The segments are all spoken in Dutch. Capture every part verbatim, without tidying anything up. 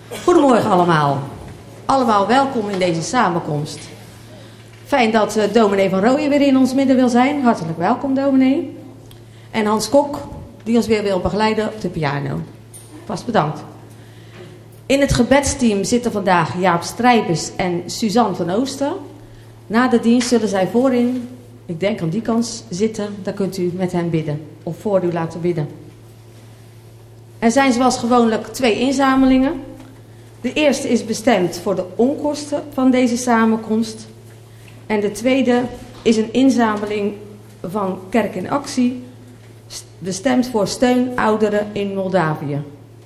Goedemorgen allemaal. Allemaal welkom in deze samenkomst. Fijn dat uh, dominee van Rooyen weer in ons midden wil zijn. Hartelijk welkom, dominee. En Hans Kok, die ons weer wil begeleiden op de piano. Vast bedankt. In het gebedsteam zitten vandaag Jaap Strijbers en Suzanne van Ooster. Na de dienst zullen zij voorin, ik denk aan die kant, zitten. Daar kunt u met hen bidden of voor u laten bidden. Er zijn zoals gewoonlijk twee inzamelingen. De eerste is bestemd voor de onkosten van deze samenkomst. En de tweede is een inzameling van Kerk in Actie, bestemd voor steun ouderen in Moldavië.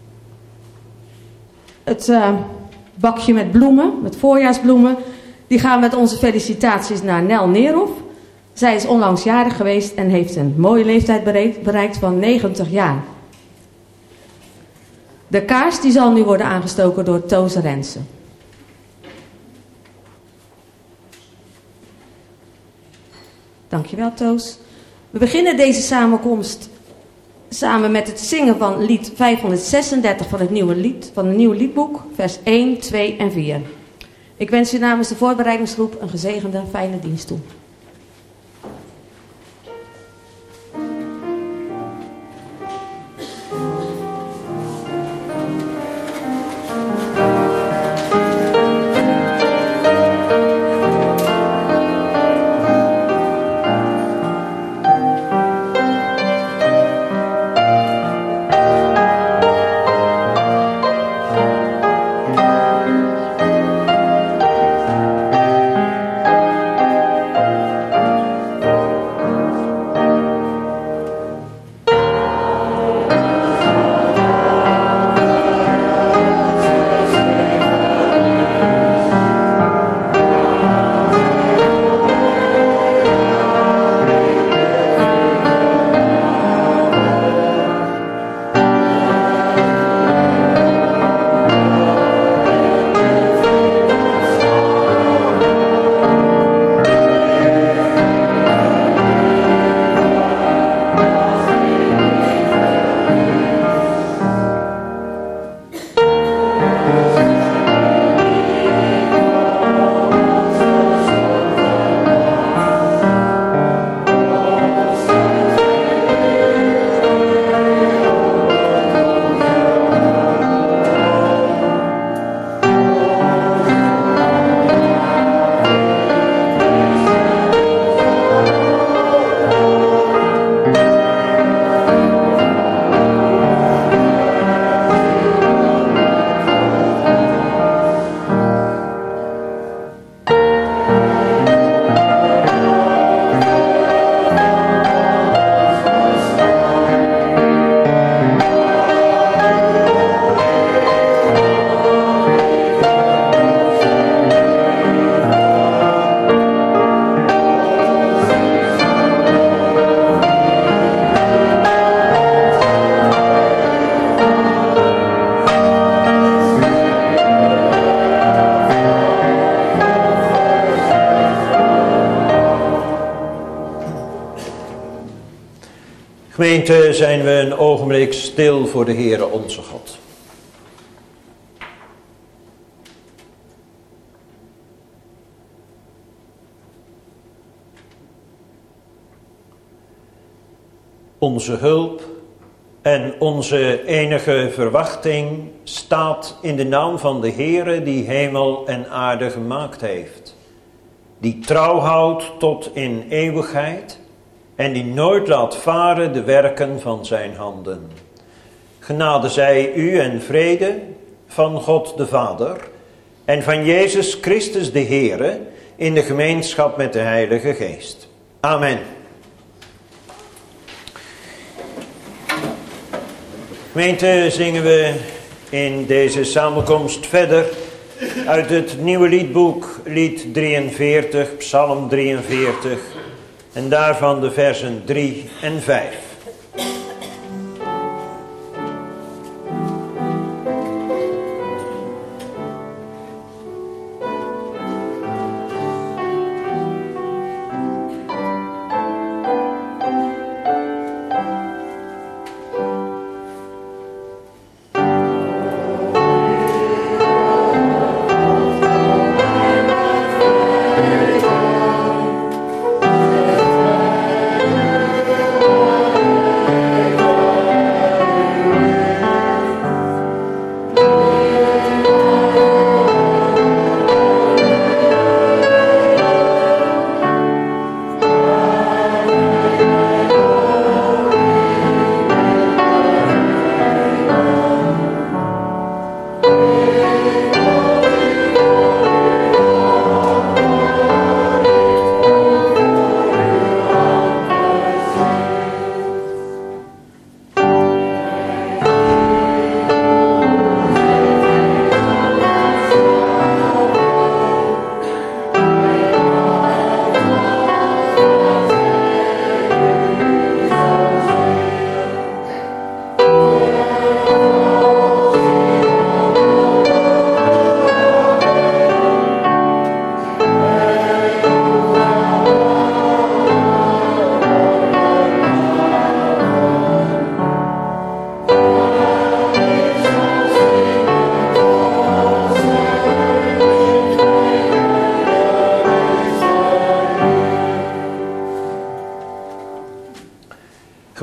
Het uh, bakje met bloemen, met voorjaarsbloemen, die gaan met onze felicitaties naar Nel Neerhoff. Zij is onlangs jarig geweest en heeft een mooie leeftijd bereikt, bereikt van negentig jaar. De kaars die zal nu worden aangestoken door Toos Rensen. Dankjewel, Toos. We beginnen deze samenkomst samen met het zingen van lied vijfhonderdzesendertig van het nieuwe lied, van het nieuwe liedboek, vers één, twee en vier. Ik wens u namens de voorbereidingsgroep een gezegende, fijne dienst toe. Gemeente, zijn we een ogenblik stil voor de Heere onze God. Onze hulp en onze enige verwachting staat in de naam van de Heere die hemel en aarde gemaakt heeft. Die trouw houdt tot in eeuwigheid en die nooit laat varen de werken van zijn handen. Genade zij u en vrede van God de Vader en van Jezus Christus de Heere in de gemeenschap met de Heilige Geest. Amen. Gemeente, zingen we in deze samenkomst verder uit het nieuwe liedboek, lied drieënveertig, psalm drieënveertig, en daarvan de versen drie en vijf.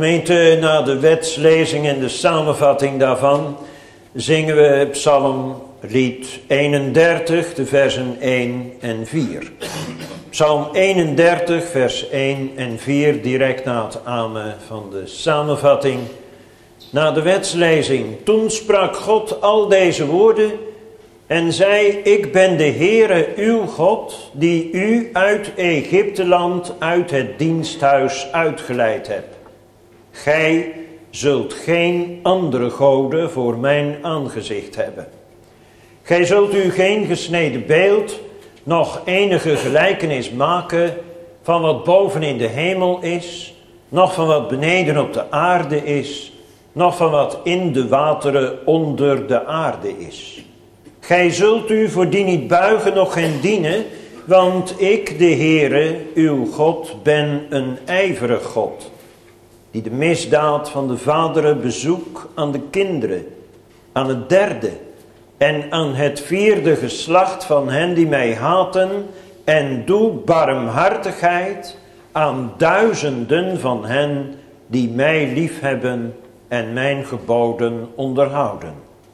Gemeente, na de wetslezing en de samenvatting daarvan zingen we Psalmlied eenendertig, de versen één en vier. Psalm eenendertig, vers één en vier, direct na het amen van de samenvatting. Na de wetslezing, toen sprak God al deze woorden en zei: ik ben de Heere uw God, die u uit Egypteland, uit het diensthuis uitgeleid hebt. Gij zult geen andere goden voor mijn aangezicht hebben. Gij zult u geen gesneden beeld, nog enige gelijkenis maken van wat boven in de hemel is, nog van wat beneden op de aarde is, nog van wat in de wateren onder de aarde is. Gij zult u voor die niet buigen, nog geen dienen, want ik, de Heere, uw God, ben een ijverig God, die de misdaad van de vaderen bezoek aan de kinderen, aan het derde en aan het vierde geslacht van hen die mij haten, en doe barmhartigheid aan duizenden van hen die mij liefhebben en mijn geboden onderhouden.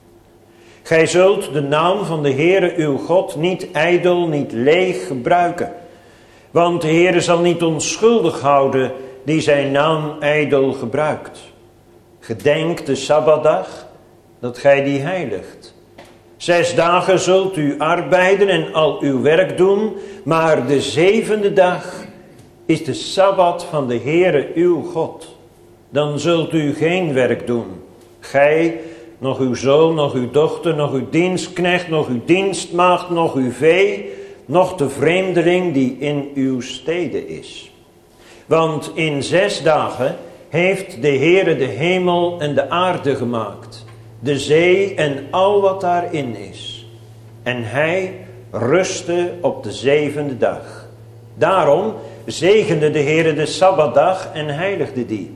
Gij zult de naam van de Heere uw God niet ijdel, niet leeg gebruiken, want de Heere zal niet onschuldig houden die zijn naam ijdel gebruikt. Gedenk de Sabbatdag, dat gij die heiligt. Zes dagen zult u arbeiden en al uw werk doen, maar de zevende dag is de Sabbat van de Heere uw God. Dan zult u geen werk doen, gij, nog uw zoon, nog uw dochter, nog uw dienstknecht, nog uw dienstmaagd, nog uw vee, nog de vreemdeling die in uw steden is. Want in zes dagen heeft de Heere de hemel en de aarde gemaakt, de zee en al wat daarin is. En hij rustte op de zevende dag. Daarom zegende de Heere de Sabbatdag en heiligde die.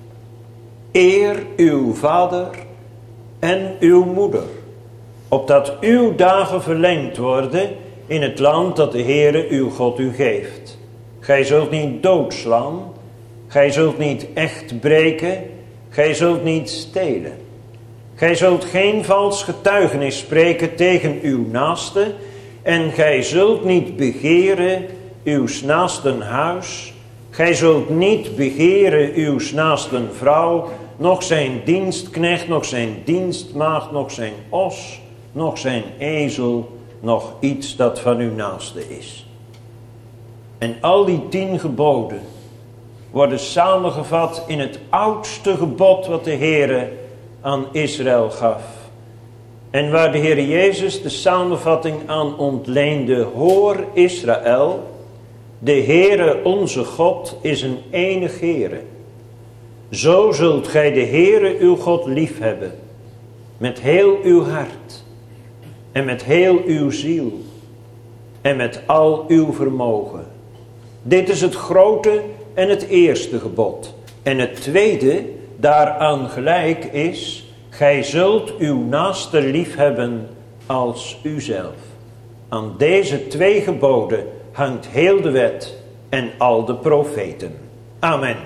Eer uw vader en uw moeder, opdat uw dagen verlengd worden in het land dat de Heere uw God u geeft. Gij zult niet doodslaan, gij zult niet echt breken, gij zult niet stelen. Gij zult geen vals getuigenis spreken tegen uw naaste, en gij zult niet begeren uws naasten huis. Gij zult niet begeren uws naasten vrouw, nog zijn dienstknecht, nog zijn dienstmaagd, nog zijn os, nog zijn ezel, nog iets dat van uw naaste is. En al die tien geboden worden samengevat in het oudste gebod wat de Heere aan Israël gaf. En waar de Heere Jezus de samenvatting aan ontleende: hoor Israël, de Heere onze God is een enig Heere. Zo zult gij de Heere uw God liefhebben, met heel uw hart en met heel uw ziel en met al uw vermogen. Dit is het grote en het eerste gebod. En het tweede daaraan gelijk is: gij zult uw naaste liefhebben als uzelf. Aan deze twee geboden hangt heel de wet en al de profeten. Amen.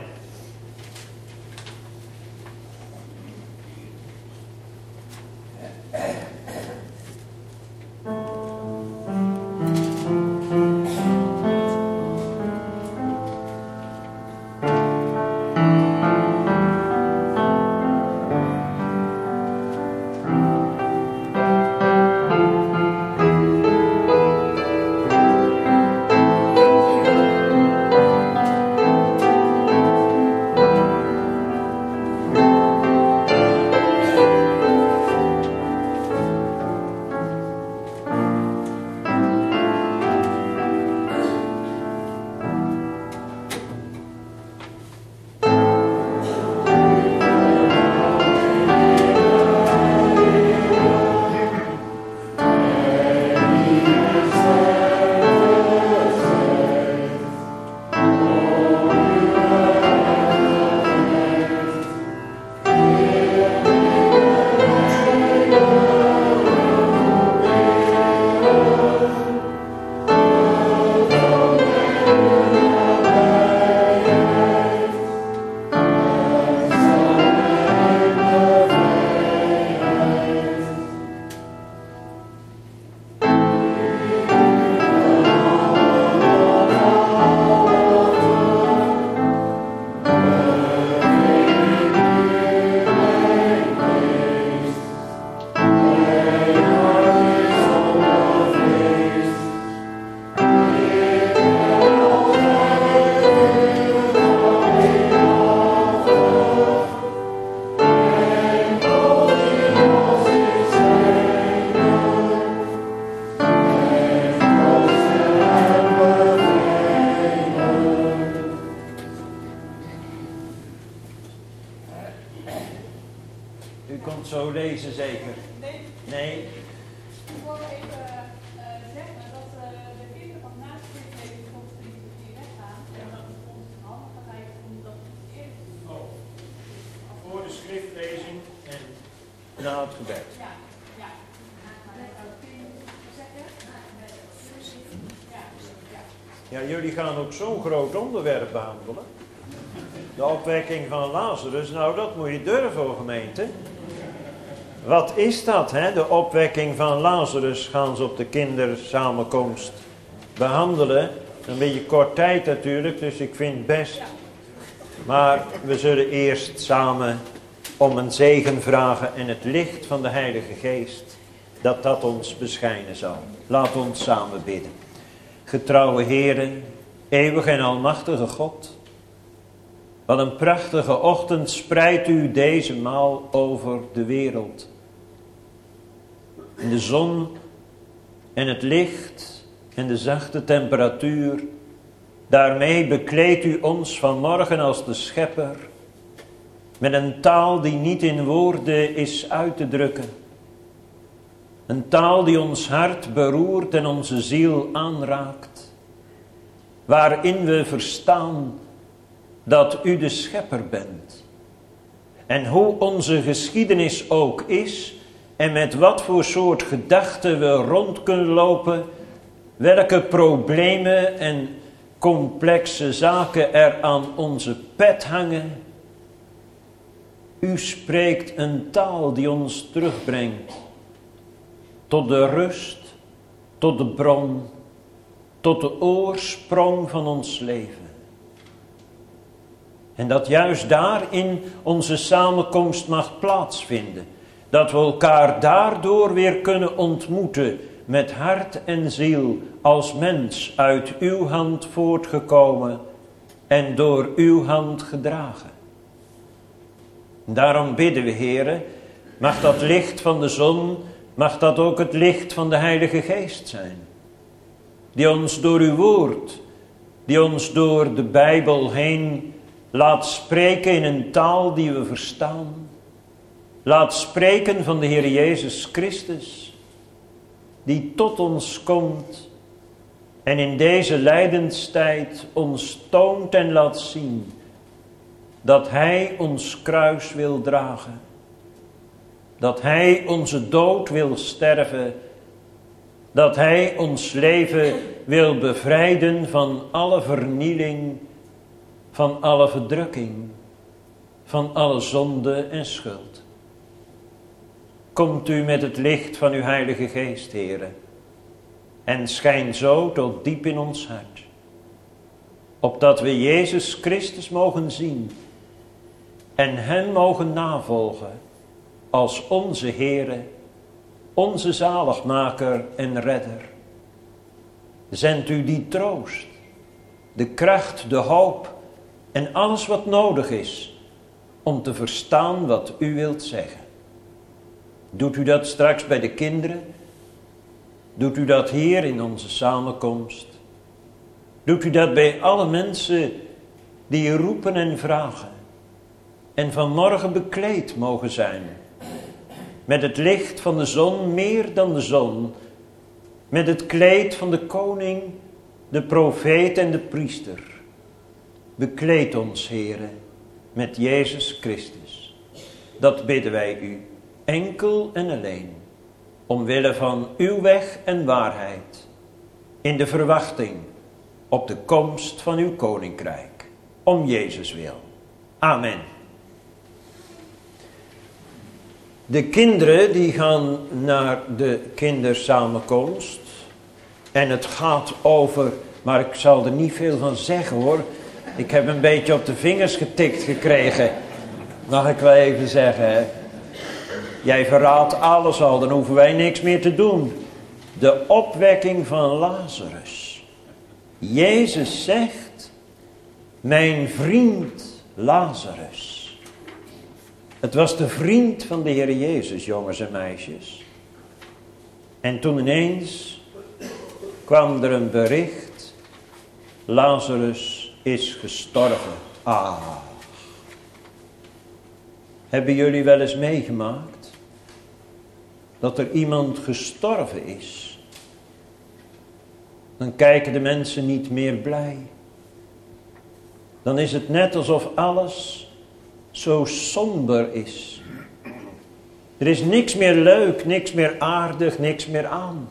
Nee. Ik wil even uh, zeggen dat uh, de kinderen van naast de Christelijke godsdienst hier weggaan. En dat het ons in handen gaat lijken om dat eerst te doen. Oh. Voor de schriftlezing en na het gebed. Ja, ja. Ja, jullie gaan ook zo'n groot onderwerp behandelen. De opwekking van Lazarus. Nou, dat moet je durven, hoor, gemeente. Wat is dat, hè? De opwekking van Lazarus gaan ze op de kindersamenkomst behandelen. Een beetje kort tijd natuurlijk, dus ik vind het best. Maar we zullen eerst samen om een zegen vragen en het licht van de Heilige Geest, dat dat ons beschijnen zal. Laat ons samen bidden. Getrouwe Heere, eeuwig en almachtige God, wat een prachtige ochtend spreidt u deze maal over de wereld. En de zon en het licht en de zachte temperatuur, daarmee bekleedt u ons vanmorgen als de Schepper, met een taal die niet in woorden is uit te drukken. Een taal die ons hart beroert en onze ziel aanraakt. Waarin we verstaan dat u de Schepper bent. En hoe onze geschiedenis ook is en met wat voor soort gedachten we rond kunnen lopen, welke problemen en complexe zaken er aan onze pet hangen. U spreekt een taal die ons terugbrengt tot de rust, tot de bron, tot de oorsprong van ons leven. En dat juist daarin onze samenkomst mag plaatsvinden. Dat we elkaar daardoor weer kunnen ontmoeten met hart en ziel als mens uit uw hand voortgekomen en door uw hand gedragen. Daarom bidden we, Heere, mag dat licht van de zon, mag dat ook het licht van de Heilige Geest zijn. Die ons door uw woord, die ons door de Bijbel heen laat spreken in een taal die we verstaan. Laat spreken van de Heer Jezus Christus, die tot ons komt en in deze lijdenstijd ons toont en laat zien dat Hij ons kruis wil dragen. Dat Hij onze dood wil sterven. Dat Hij ons leven wil bevrijden van alle vernieling, van alle verdrukking, van alle zonde en schuld. Komt u met het licht van uw Heilige Geest, Heere, en schijn zo tot diep in ons hart, opdat we Jezus Christus mogen zien en Hem mogen navolgen als onze Heere, onze zaligmaker en redder. Zendt u die troost, de kracht, de hoop en alles wat nodig is om te verstaan wat u wilt zeggen. Doet u dat straks bij de kinderen? Doet u dat hier in onze samenkomst? Doet u dat bij alle mensen die roepen en vragen en vanmorgen bekleed mogen zijn met het licht van de zon meer dan de zon, met het kleed van de koning, de profeet en de priester. Bekleed ons, Heere, met Jezus Christus. Dat bidden wij u, enkel en alleen, omwille van uw weg en waarheid, in de verwachting op de komst van uw koninkrijk, om Jezus wil. Amen. De kinderen die gaan naar de kindersamenkomst en het gaat over, maar ik zal er niet veel van zeggen hoor. Ik heb een beetje op de vingers getikt gekregen, mag ik wel even zeggen. Hè? Jij verraadt alles al, dan hoeven wij niks meer te doen. De opwekking van Lazarus. Jezus zegt, mijn vriend Lazarus. Het was de vriend van de Heer Jezus, jongens en meisjes. En toen ineens kwam er een bericht. Lazarus is gestorven. Ah. Hebben jullie wel eens meegemaakt dat er iemand gestorven is, dan kijken de mensen niet meer blij. Dan is het net alsof alles zo somber is. Er is niks meer leuk, niks meer aardig, niks meer aan.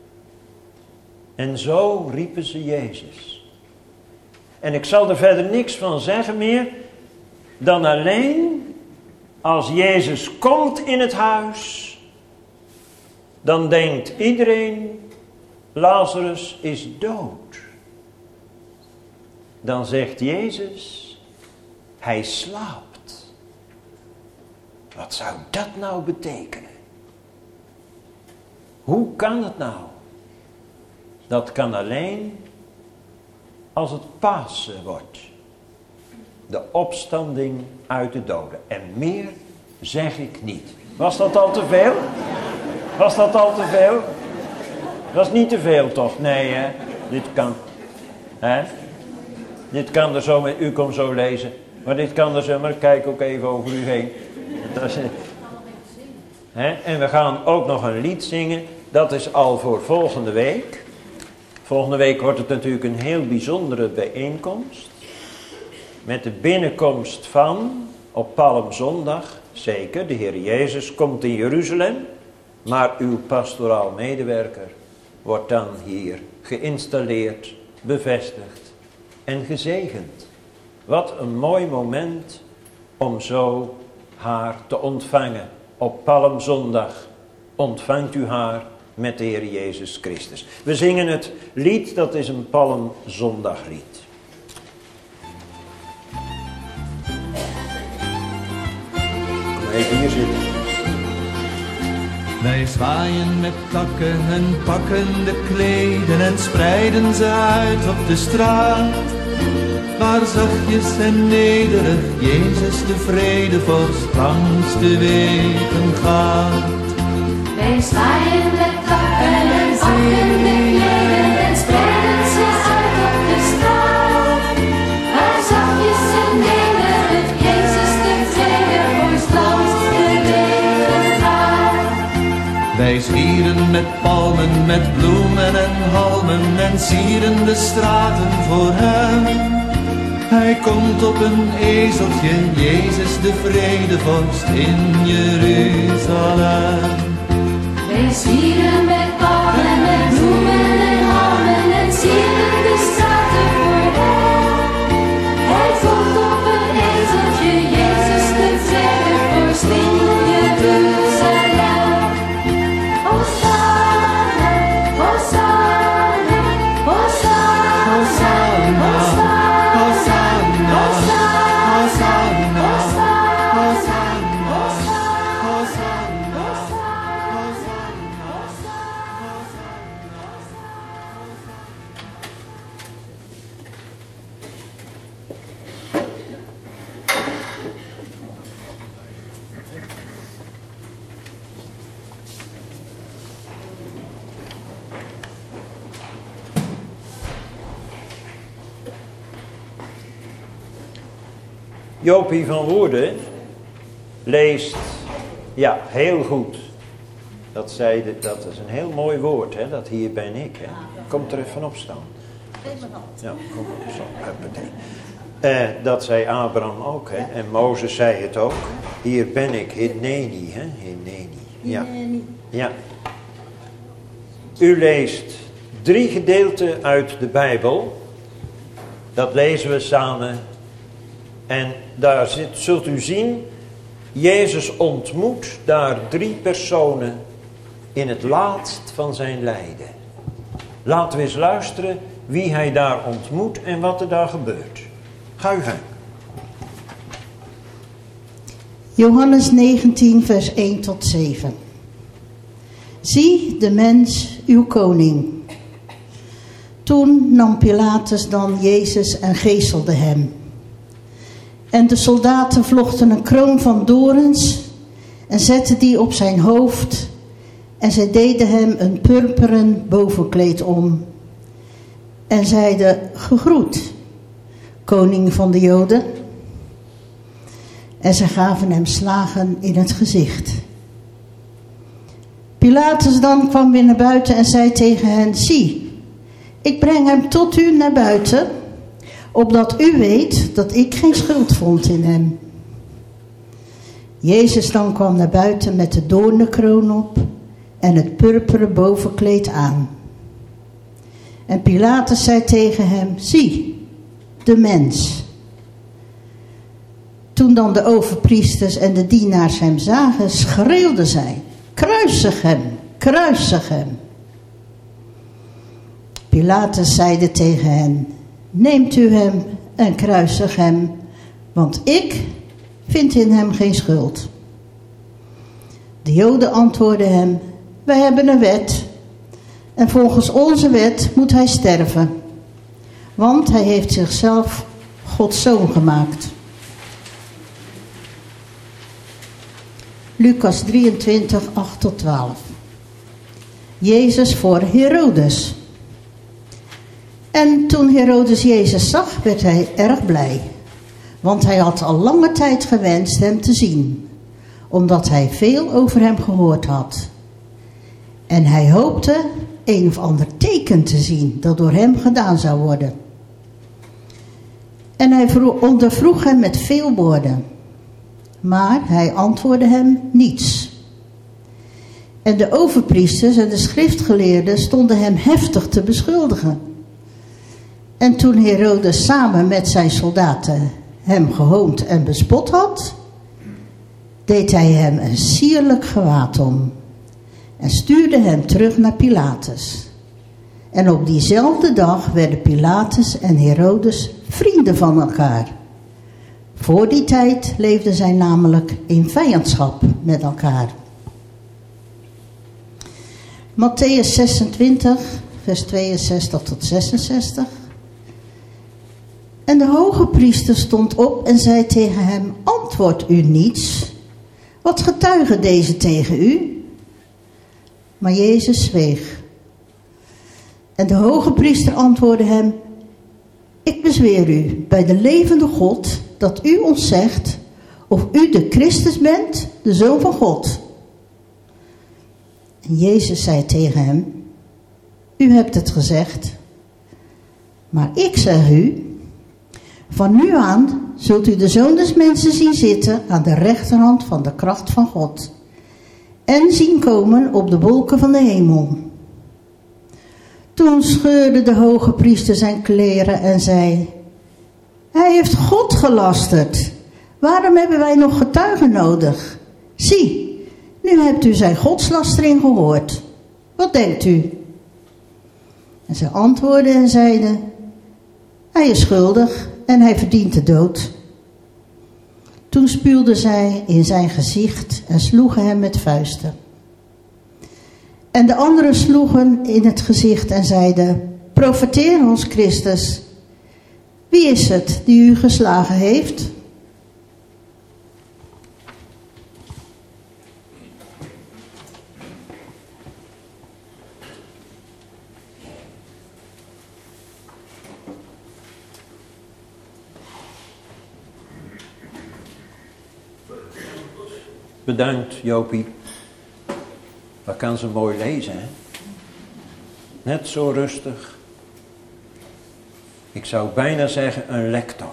En zo riepen ze Jezus. En ik zal er verder niks van zeggen meer, dan alleen als Jezus komt in het huis, dan denkt iedereen, Lazarus is dood. Dan zegt Jezus, hij slaapt. Wat zou dat nou betekenen? Hoe kan het nou? Dat kan alleen als het Pasen wordt. De opstanding uit de doden. En meer zeg ik niet. Was dat al te veel? Was dat al te veel? Dat is niet te veel toch? Nee hè? Dit kan. Hè? Dit kan er zo met u komt zo lezen. Maar dit kan er zo, maar kijk ook even over u heen. Dat is, hè? En we gaan ook nog een lied zingen. Dat is al voor volgende week. Volgende week wordt het natuurlijk een heel bijzondere bijeenkomst. Met de binnenkomst van, op Palmzondag, zeker, de Heer Jezus komt in Jeruzalem. Maar uw pastoraal medewerker wordt dan hier geïnstalleerd, bevestigd en gezegend. Wat een mooi moment om zo haar te ontvangen. Op Palmzondag ontvangt u haar met de Heer Jezus Christus. We zingen het lied, dat is een Palmzondaglied. Kom even hier zitten. Wij zwaaien met takken en pakken de kleden en spreiden ze uit op de straat. Waar zachtjes en nederig Jezus de vredevorst langs de wegen gaat. Wij zwaaien met takken en pakken de kleden en spreiden ze uit op de straat. Waar zachtjes en nederig Jezus de vredevorst langs de wegen gaat. Wij zwieren met palmen, met bloemen en halmen en sieren de straten voor hem. Hij komt op een ezeltje, Jezus de vredevorst in Jeruzalem. Wij zwieren met palmen, met bloemen en halmen en sieren de straten voor hem. Hij komt op een ezeltje, Jezus de vredevorst in Jeruzalem. Hosanna, Hosanna, Hosanna, Hosanna. Jopie van Woerden leest, ja, heel goed. Dat, zei de, dat is een heel mooi woord, hè, dat hier ben ik. Hè. Kom er even op staan. Ja, kom op, zo, huppatee. Eh, dat zei Abraham ook, hè, en Mozes zei het ook. Hier ben ik, Hineni, hè, Hineni. Ja. Ja. U leest drie gedeelten uit de Bijbel. Dat lezen we samen. En daar zit, zult u zien, Jezus ontmoet daar drie personen in het laatst van zijn lijden. Laten we eens luisteren wie hij daar ontmoet en wat er daar gebeurt. Ga u gang. Johannes negentien vers één tot zeven. Zie de mens, uw koning. Toen nam Pilatus dan Jezus en geeselde hem. En de soldaten vlochten een kroon van dorens en zetten die op zijn hoofd. En zij deden hem een purperen bovenkleed om. En zeiden, gegroet, koning van de Joden. En zij gaven hem slagen in het gezicht. Pilatus dan kwam weer naar buiten en zei tegen hen: zie, ik breng hem tot u naar buiten, opdat u weet dat ik geen schuld vond in hem. Jezus dan kwam naar buiten met de doornenkroon op en het purperen bovenkleed aan. En Pilatus zei tegen hem: zie, de mens. Toen dan de overpriesters en de dienaars hem zagen, schreeuwden zij: kruisig hem, kruisig hem. Pilatus zeide tegen hen: neemt u hem en kruisig hem, want ik vind in hem geen schuld. De Joden antwoordden hem: wij hebben een wet en volgens onze wet moet hij sterven, want hij heeft zichzelf Gods zoon gemaakt. Lucas drieëntwintig, acht tot twaalf. Jezus voor Herodes. En toen Herodes Jezus zag, werd hij erg blij, want hij had al lange tijd gewenst hem te zien, omdat hij veel over hem gehoord had. En hij hoopte een of ander teken te zien dat door hem gedaan zou worden. En hij vroeg, ondervroeg hem met veel woorden, maar hij antwoordde hem niets. En de overpriesters en de schriftgeleerden stonden hem heftig te beschuldigen. En toen Herodes samen met zijn soldaten hem gehoond en bespot had, deed hij hem een sierlijk gewaad om en stuurde hem terug naar Pilatus. En op diezelfde dag werden Pilatus en Herodes vrienden van elkaar. Voor die tijd leefden zij namelijk in vijandschap met elkaar. Mattheüs zesentwintig, vers tweeënzestig tot zesenzestig. En de hoge priester stond op en zei tegen hem: antwoordt u niets? Wat getuigen deze tegen u? Maar Jezus zweeg. En de hoge priester antwoordde hem: ik bezweer u bij de levende God dat u ons zegt of u de Christus bent, de Zoon van God. En Jezus zei tegen hem: u hebt het gezegd, maar ik zeg u, van nu aan zult u de Zoon des Mensen zien zitten aan de rechterhand van de kracht van God en zien komen op de wolken van de hemel. Toen scheurde de hoge priester zijn kleren en zei: hij heeft God gelasterd. Waarom hebben wij nog getuigen nodig? Zie, nu hebt u zijn godslastering gehoord. Wat denkt u? En zij antwoordden en zeiden: hij is schuldig en hij verdient de dood. Toen spuwden zij in zijn gezicht en sloegen hem met vuisten. En de anderen sloegen in het gezicht en zeiden: profeteer ons, Christus. Wie is het die u geslagen heeft? Bedankt, Jopie. Dat kan ze mooi lezen, hè? Net zo rustig. Ik zou bijna zeggen een lector.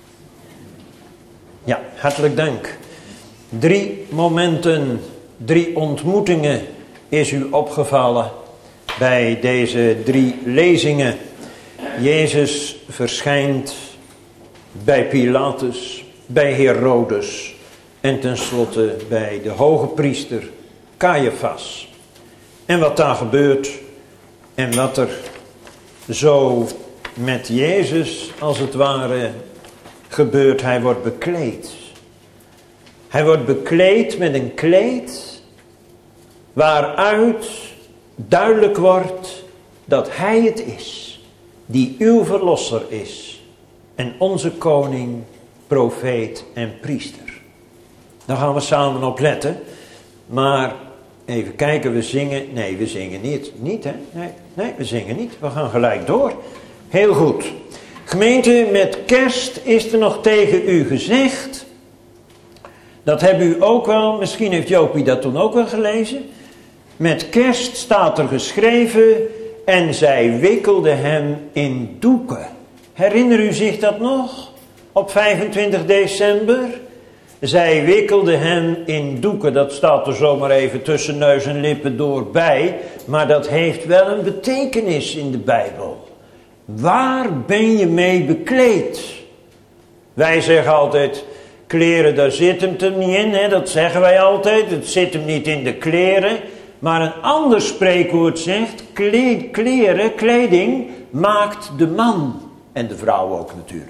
Ja, hartelijk dank. Drie momenten, drie ontmoetingen is u opgevallen bij deze drie lezingen. Jezus verschijnt bij Pilatus, bij Herodes en tenslotte bij de hoge priester Caiaphas. En wat daar gebeurt en wat er zo met Jezus als het ware gebeurt, hij wordt bekleed. Hij wordt bekleed met een kleed waaruit duidelijk wordt dat hij het is die uw verlosser is en onze koning, profeet en priester. Daar gaan we samen op letten. Maar even kijken, we zingen. Nee, we zingen niet. Niet, hè? Nee, nee, we zingen niet. We gaan gelijk door. Heel goed. Gemeente, met kerst is er nog tegen u gezegd. Dat hebben u ook wel, misschien heeft Jopie dat toen ook wel gelezen. Met kerst staat er geschreven, en zij wikkelde hem in doeken. Herinner u zich dat nog? Op vijfentwintig december? Zij wikkelde hem in doeken. Dat staat er zomaar even tussen neus en lippen door bij. Maar dat heeft wel een betekenis in de Bijbel. Waar ben je mee bekleed? Wij zeggen altijd, kleren, daar zit hem er niet in. Hè? Dat zeggen wij altijd. Het zit hem niet in de kleren. Maar een ander spreekwoord zegt, kle- kleren, kleding maakt de man. En de vrouw ook natuurlijk.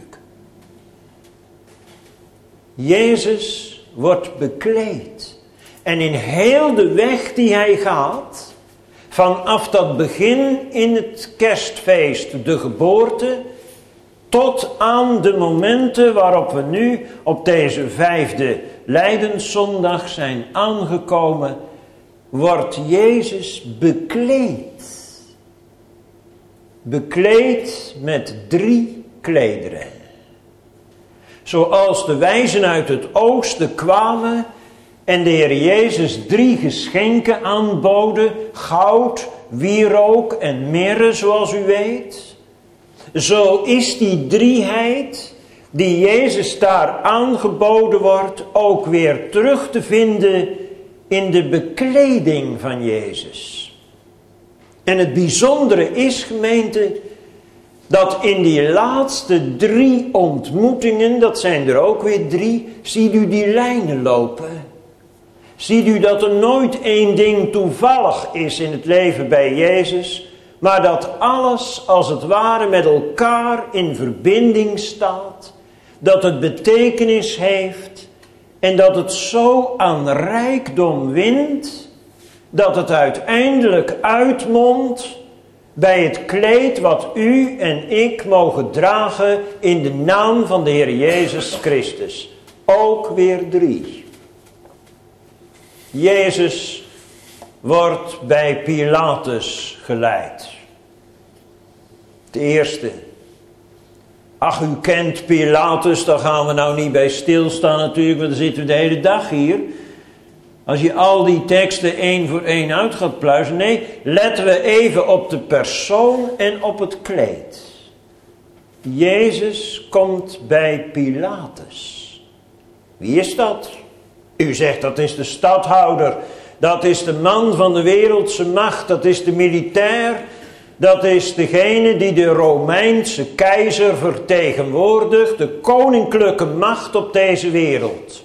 Jezus wordt bekleed. En in heel de weg die hij gaat, vanaf dat begin in het kerstfeest, de geboorte, tot aan de momenten waarop we nu op deze vijfde Lijdenszondag zijn aangekomen, wordt Jezus bekleed. Bekleed met drie klederen. Zoals de wijzen uit het oosten kwamen en de Heer Jezus drie geschenken aanboden, goud, wierook en mirre, zoals u weet. Zo is die drieheid die Jezus daar aangeboden wordt ook weer terug te vinden in de bekleding van Jezus. En het bijzondere is, gemeente, dat in die laatste drie ontmoetingen, dat zijn er ook weer drie, ziet u die lijnen lopen. Ziet u dat er nooit één ding toevallig is in het leven bij Jezus, maar dat alles als het ware met elkaar in verbinding staat, dat het betekenis heeft en dat het zo aan rijkdom wint, dat het uiteindelijk uitmondt bij het kleed wat u en ik mogen dragen in de naam van de Heer Jezus Christus. Ook weer drie. Jezus wordt bij Pilatus geleid. Het eerste. Ach, u kent Pilatus, daar gaan we nou niet bij stilstaan natuurlijk, want dan zitten we de hele dag hier. Als je al die teksten één voor één uit gaat pluizen. Nee, letten we even op de persoon en op het kleed. Jezus komt bij Pilatus. Wie is dat? U zegt dat is de stadhouder. Dat is de man van de wereldse macht. Dat is de militair. Dat is degene die de Romeinse keizer vertegenwoordigt. De koninklijke macht op deze wereld.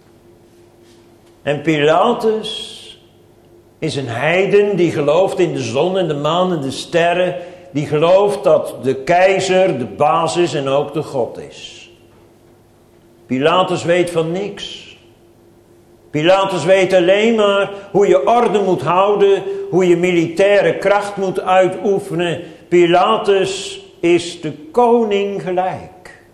En Pilatus is een heiden die gelooft in de zon en de maan en de sterren. Die gelooft dat de keizer de baas is en ook de God is. Pilatus weet van niks. Pilatus weet alleen maar hoe je orde moet houden, hoe je militaire kracht moet uitoefenen. Pilatus is de koning gelijk.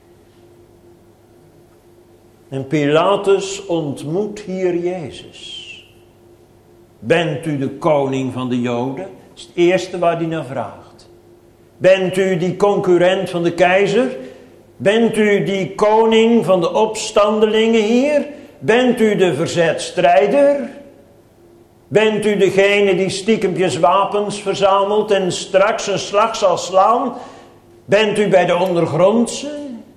En Pilatus ontmoet hier Jezus. Bent u de koning van de Joden? Dat is het eerste waar hij naar vraagt. Bent u die concurrent van de keizer? Bent u die koning van de opstandelingen hier? Bent u de verzetstrijder? Bent u degene die stiekempjes wapens verzamelt en straks een slag zal slaan? Bent u bij de ondergrondse?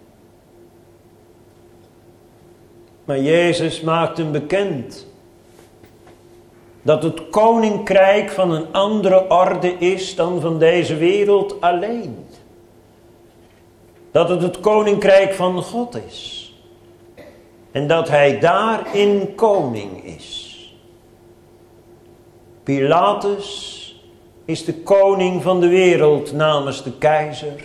Maar Jezus maakt hem bekend dat het koninkrijk van een andere orde is dan van deze wereld alleen. Dat het het koninkrijk van God is. En dat hij daarin koning is. Pilatus is de koning van de wereld namens de keizer.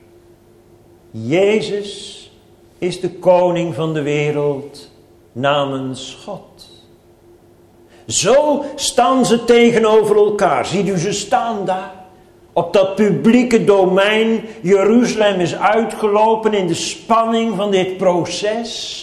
Jezus is de koning van de wereld namens God. Zo staan ze tegenover elkaar. Ziet u ze staan daar? Op dat publieke domein. Jeruzalem is uitgelopen in de spanning van dit proces.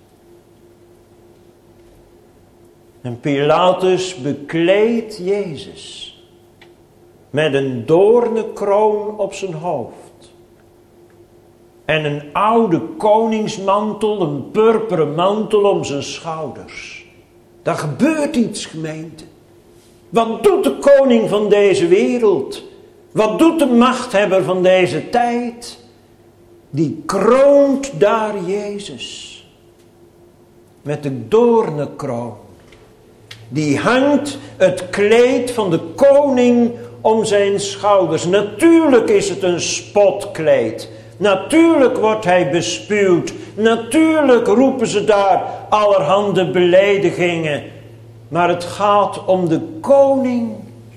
En Pilatus bekleedt Jezus met een doornenkroon op zijn hoofd. En een oude koningsmantel, een purperen mantel om zijn schouders. Daar gebeurt iets, gemeente. Wat doet de koning van deze wereld? Wat doet de machthebber van deze tijd? Die kroont daar Jezus. Met de doornenkroon. Die hangt het kleed van de koning om zijn schouders. Natuurlijk is het een spotkleed. Natuurlijk wordt hij bespuwd. Natuurlijk roepen ze daar allerhande beledigingen. Maar het gaat om de koning.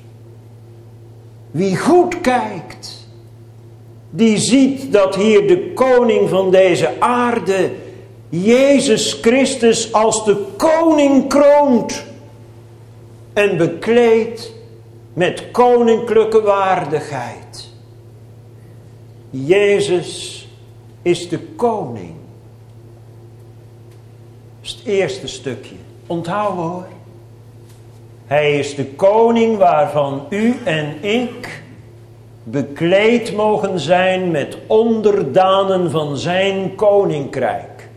Wie goed kijkt, die ziet dat hier de koning van deze aarde, Jezus Christus, als de koning kroont. En bekleed met koninklijke waardigheid. Jezus is de koning. Dat is het eerste stukje. Onthouden hoor. Hij is de koning waarvan u en ik bekleed mogen zijn met onderdanen van zijn koninkrijk.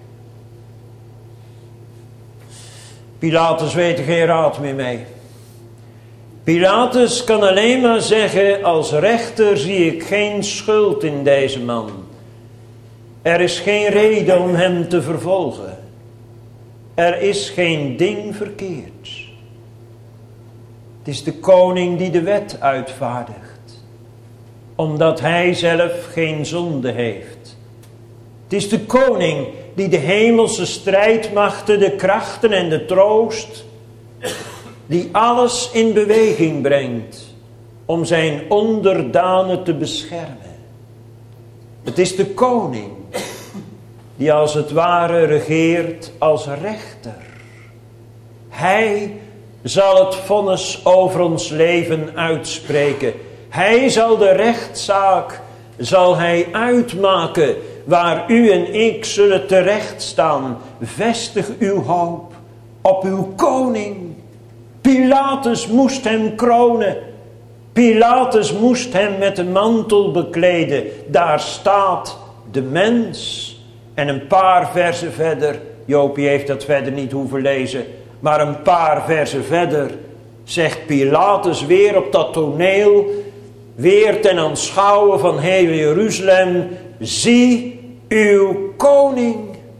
Pilatus weet er geen raad meer mee. Pilatus kan alleen maar zeggen, als rechter zie ik geen schuld in deze man. Er is geen reden om hem te vervolgen. Er is geen ding verkeerd. Het is de koning die de wet uitvaardigt. Omdat hij zelf geen zonde heeft. Het is de koning die de hemelse strijdmachten, de krachten en de troost, die alles in beweging brengt om zijn onderdanen te beschermen. Het is de koning die als het ware regeert als rechter. Hij zal het vonnis over ons leven uitspreken. Hij zal de rechtszaak, zal hij uitmaken, waar u en ik zullen terechtstaan. Vestig uw hoop op uw koning. Pilatus moest hem kronen. Pilatus moest hem met een mantel bekleden. Daar staat de mens. En een paar versen verder, Jopie heeft dat verder niet hoeven lezen, maar een paar versen verder zegt Pilatus weer op dat toneel, weer ten aanschouwen van heel Jeruzalem, zie uw koning.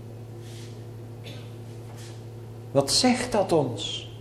Wat zegt dat ons?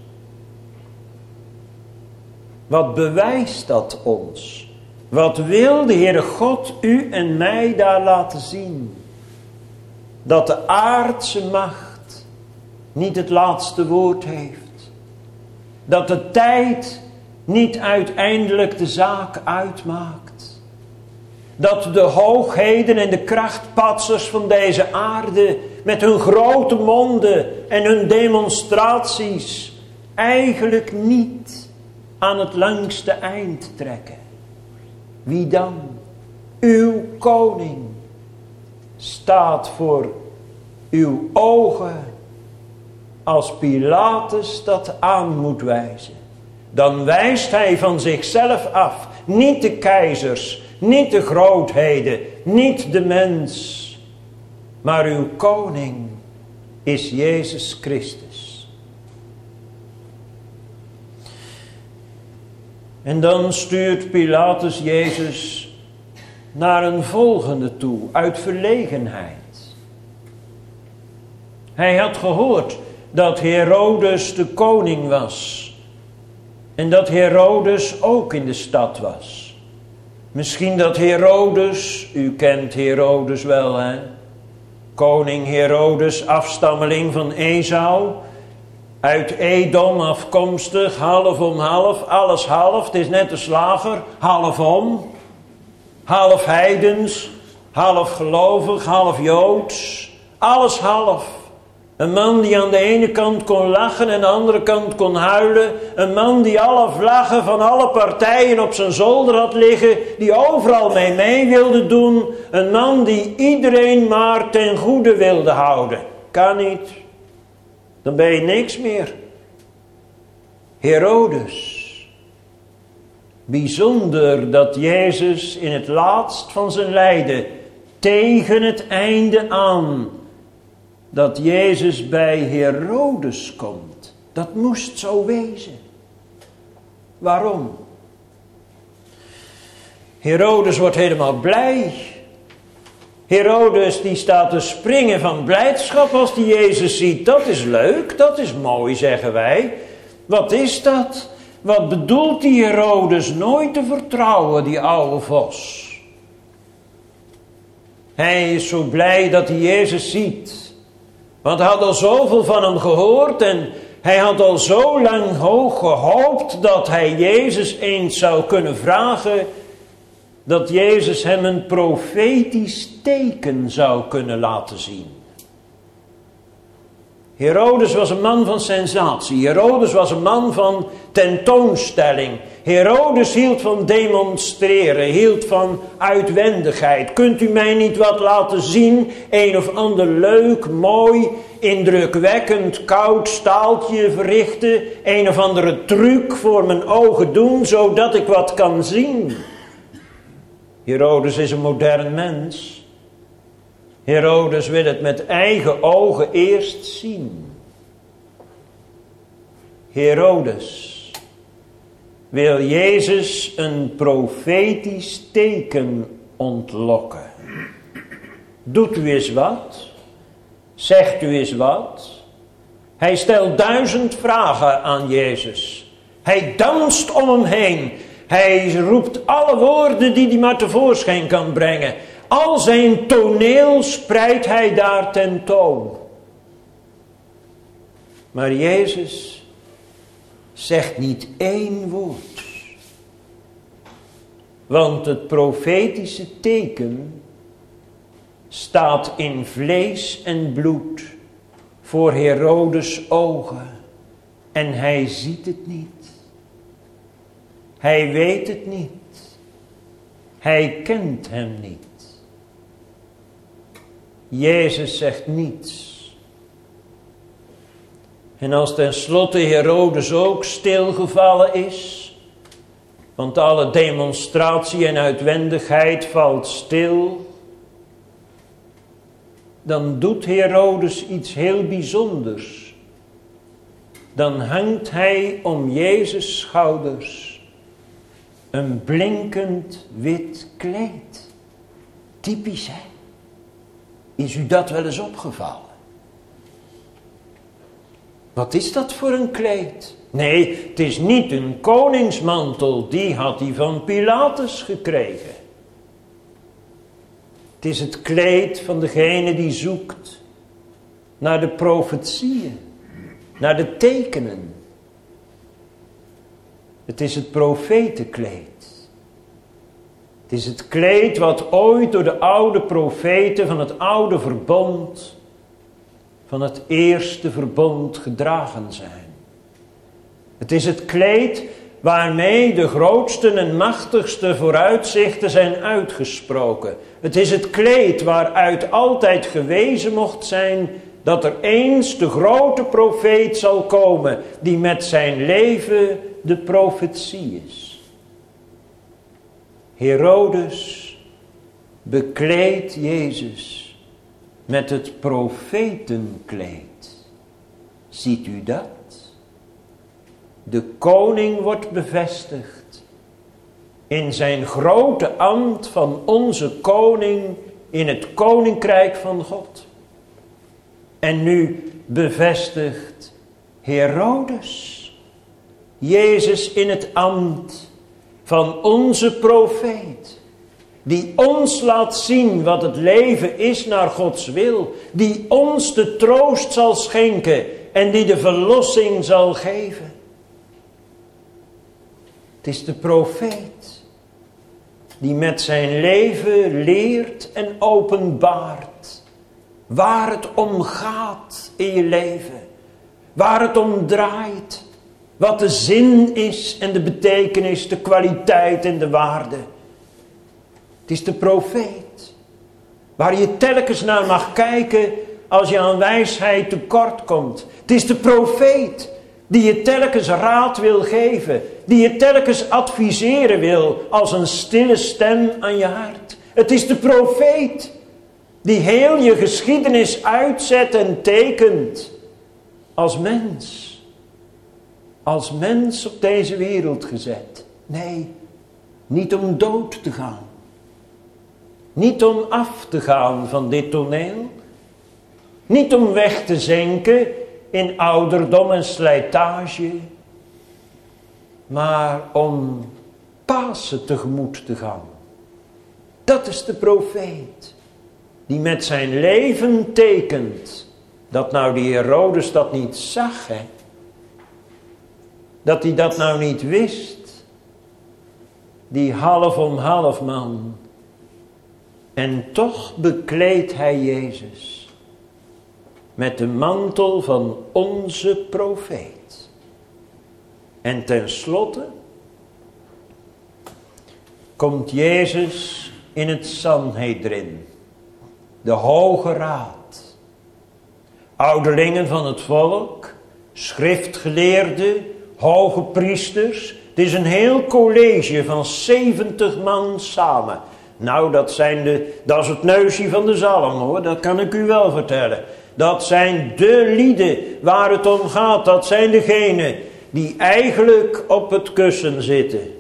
Wat bewijst dat ons? Wat wil de Heere God u en mij daar laten zien? Dat de aardse macht niet het laatste woord heeft. Dat de tijd niet uiteindelijk de zaak uitmaakt. Dat de hoogheden en de krachtpatsers van deze aarde met hun grote monden en hun demonstraties eigenlijk niet aan het langste eind trekken. Wie dan? Uw koning staat voor uw ogen. Als Pilatus dat aan moet wijzen, dan wijst hij van zichzelf af. Niet de keizers, niet de grootheden, niet de mens. Maar uw koning is Jezus Christus. En dan stuurt Pilatus Jezus naar een volgende toe, uit verlegenheid. Hij had gehoord dat Herodes de koning was. En dat Herodes ook in de stad was. Misschien dat Herodes, u kent Herodes wel hè. Koning Herodes, afstammeling van Esau. Uit Edom afkomstig, half om half, alles half. Het is net een slager, half om. Half heidens, half gelovig, half joods. Alles half. Een man die aan de ene kant kon lachen en aan de andere kant kon huilen. Een man die alle vlaggen van alle partijen op zijn zolder had liggen. Die overal mee mee wilde doen. Een man die iedereen maar ten goede wilde houden. Kan niet. Dan ben je niks meer. Herodes. Bijzonder dat Jezus in het laatst van zijn lijden, tegen het einde aan, dat Jezus bij Herodes komt. Dat moest zo wezen. Waarom? Herodes wordt helemaal blij. Herodes die staat te springen van blijdschap als hij Jezus ziet. Dat is leuk, dat is mooi, zeggen wij. Wat is dat? Wat bedoelt die Herodes nooit te vertrouwen, die oude vos? Hij is zo blij dat hij Jezus ziet. Want hij had al zoveel van hem gehoord en hij had al zo lang hoog gehoopt dat hij Jezus eens zou kunnen vragen, dat Jezus hem een profetisch teken zou kunnen laten zien. Herodes was een man van sensatie. Herodes was een man van tentoonstelling. Herodes hield van demonstreren, hield van uitwendigheid. Kunt u mij niet wat laten zien? Een of ander leuk, mooi, indrukwekkend, koud staaltje verrichten. Een of andere truc voor mijn ogen doen, zodat ik wat kan zien. Herodes is een modern mens. Herodes wil het met eigen ogen eerst zien. Herodes wil Jezus een profetisch teken ontlokken. Doet u eens wat? Zegt u eens wat? Hij stelt duizend vragen aan Jezus. Hij danst om hem heen. Hij roept alle woorden die hij maar tevoorschijn kan brengen. Al zijn toneel spreidt hij daar tentoon. Maar Jezus zegt niet één woord. Want het profetische teken staat in vlees en bloed voor Herodes' ogen. En hij ziet het niet. Hij weet het niet. Hij kent hem niet. Jezus zegt niets. En als tenslotte Herodes ook stilgevallen is, want alle demonstratie en uitwendigheid valt stil, dan doet Herodes iets heel bijzonders. Dan hangt hij om Jezus' schouders een blinkend wit kleed. Typisch, hè? Is u dat wel eens opgevallen? Wat is dat voor een kleed? Nee, het is niet een koningsmantel, die had hij van Pilatus gekregen. Het is het kleed van degene die zoekt naar de profetieën, naar de tekenen. Het is het profetenkleed. Het is het kleed wat ooit door de oude profeten van het oude verbond, van het eerste verbond gedragen zijn. Het is het kleed waarmee de grootste en machtigste vooruitzichten zijn uitgesproken. Het is het kleed waaruit altijd gewezen mocht zijn dat er eens de grote profeet zal komen die met zijn leven de profetie is. Herodes bekleedt Jezus met het profetenkleed. Ziet u dat? De koning wordt bevestigd in zijn grote ambt van onze koning in het koninkrijk van God. En nu bevestigt Herodes Jezus in het ambt van onze profeet, die ons laat zien wat het leven is naar Gods wil, die ons de troost zal schenken en die de verlossing zal geven. Het is de profeet die met zijn leven leert en openbaart waar het om gaat in je leven, waar het om draait, wat de zin is en de betekenis, de kwaliteit en de waarde. Het is de profeet waar je telkens naar mag kijken als je aan wijsheid tekort komt. Het is de profeet die je telkens raad wil geven, die je telkens adviseren wil als een stille stem aan je hart. Het is de profeet die heel je geschiedenis uitzet en tekent als mens, als mens op deze wereld gezet. Nee, niet om dood te gaan. Niet om af te gaan van dit toneel. Niet om weg te zinken in ouderdom en slijtage. Maar om Pasen tegemoet te gaan. Dat is de profeet. Die met zijn leven tekent. Dat nou die Herodes dat niet zag, hè. Dat hij dat nou niet wist. Die half om half man. En toch bekleedt hij Jezus. Met de mantel van onze profeet. En tenslotte komt Jezus in het Sanhedrin. De Hoge Raad. Ouderlingen van het volk. Schriftgeleerden. Hoge priesters. Het is een heel college van zeventig man samen. Nou, dat, zijn de, dat is het neusje van de zalm, hoor. Dat kan ik u wel vertellen. Dat zijn de lieden waar het om gaat. Dat zijn degenen die eigenlijk op het kussen zitten.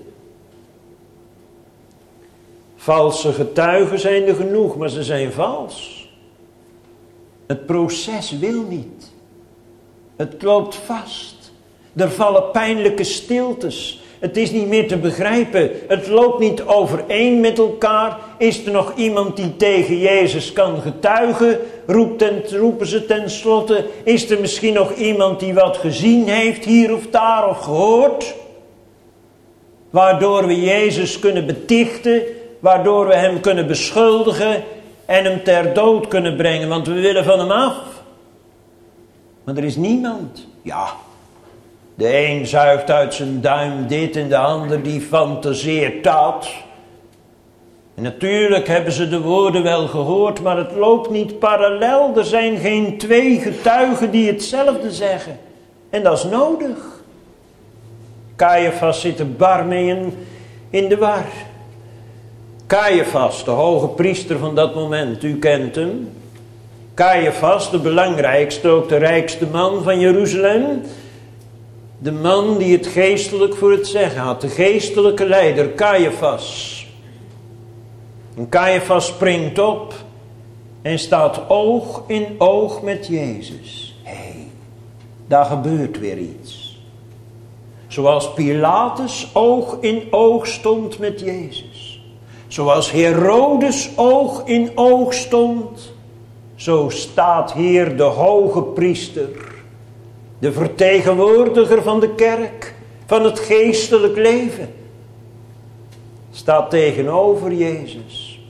Valse getuigen zijn er genoeg, maar ze zijn vals. Het proces wil niet. Het loopt vast. Er vallen pijnlijke stiltes. Het is niet meer te begrijpen. Het loopt niet overeen met elkaar. Is er nog iemand die tegen Jezus kan getuigen? Roept ten, roepen ze tenslotte. Is er misschien nog iemand die wat gezien heeft hier of daar of gehoord? Waardoor we Jezus kunnen betichten. Waardoor we hem kunnen beschuldigen. En hem ter dood kunnen brengen. Want we willen van hem af. Maar er is niemand. Ja. De een zuigt uit zijn duim dit en de ander die fantaseert dat. En natuurlijk hebben ze de woorden wel gehoord, maar het loopt niet parallel. Er zijn geen twee getuigen die hetzelfde zeggen. En dat is nodig. Caiaphas zit er bar mee in, in de war. Caiaphas, de hoge priester van dat moment, u kent hem. Caiaphas, de belangrijkste, ook de rijkste man van Jeruzalem. De man die het geestelijk voor het zeggen had. De geestelijke leider, Caiaphas. En Caiaphas springt op. En staat oog in oog met Jezus. Hé, hey, daar gebeurt weer iets. Zoals Pilatus oog in oog stond met Jezus. Zoals Herodes oog in oog stond. Zo staat hier de hoge priester. De vertegenwoordiger van de kerk, van het geestelijk leven, staat tegenover Jezus.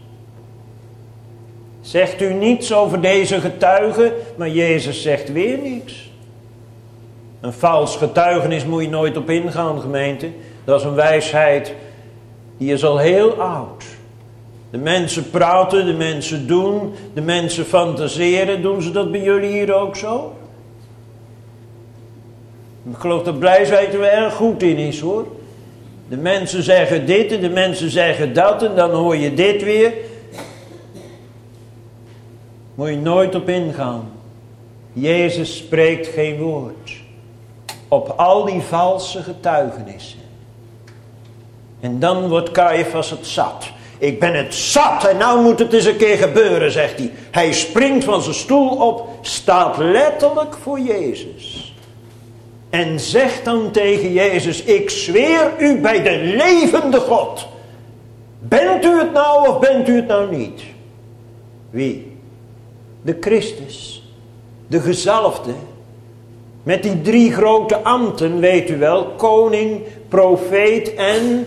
Zegt u niets over deze getuige, maar Jezus zegt weer niets. Een vals getuigenis moet je nooit op ingaan, gemeente. Dat is een wijsheid, die is al heel oud. De mensen praten, de mensen doen, de mensen fantaseren. Doen ze dat bij jullie hier ook zo? Ik geloof dat Blijswijk er erg goed in is, hoor. De mensen zeggen dit en de mensen zeggen dat en dan hoor je dit weer. Moet je nooit op ingaan. Jezus spreekt geen woord. Op al die valse getuigenissen. En dan wordt Caiaphas het zat. Ik ben het zat en nou moet het eens een keer gebeuren, zegt hij. Hij springt van zijn stoel op, staat letterlijk voor Jezus. En zegt dan tegen Jezus, ik zweer u bij de levende God. Bent u het nou of bent u het nou niet? Wie? De Christus. De gezalfde. Met die drie grote ambten, weet u wel. Koning, profeet en...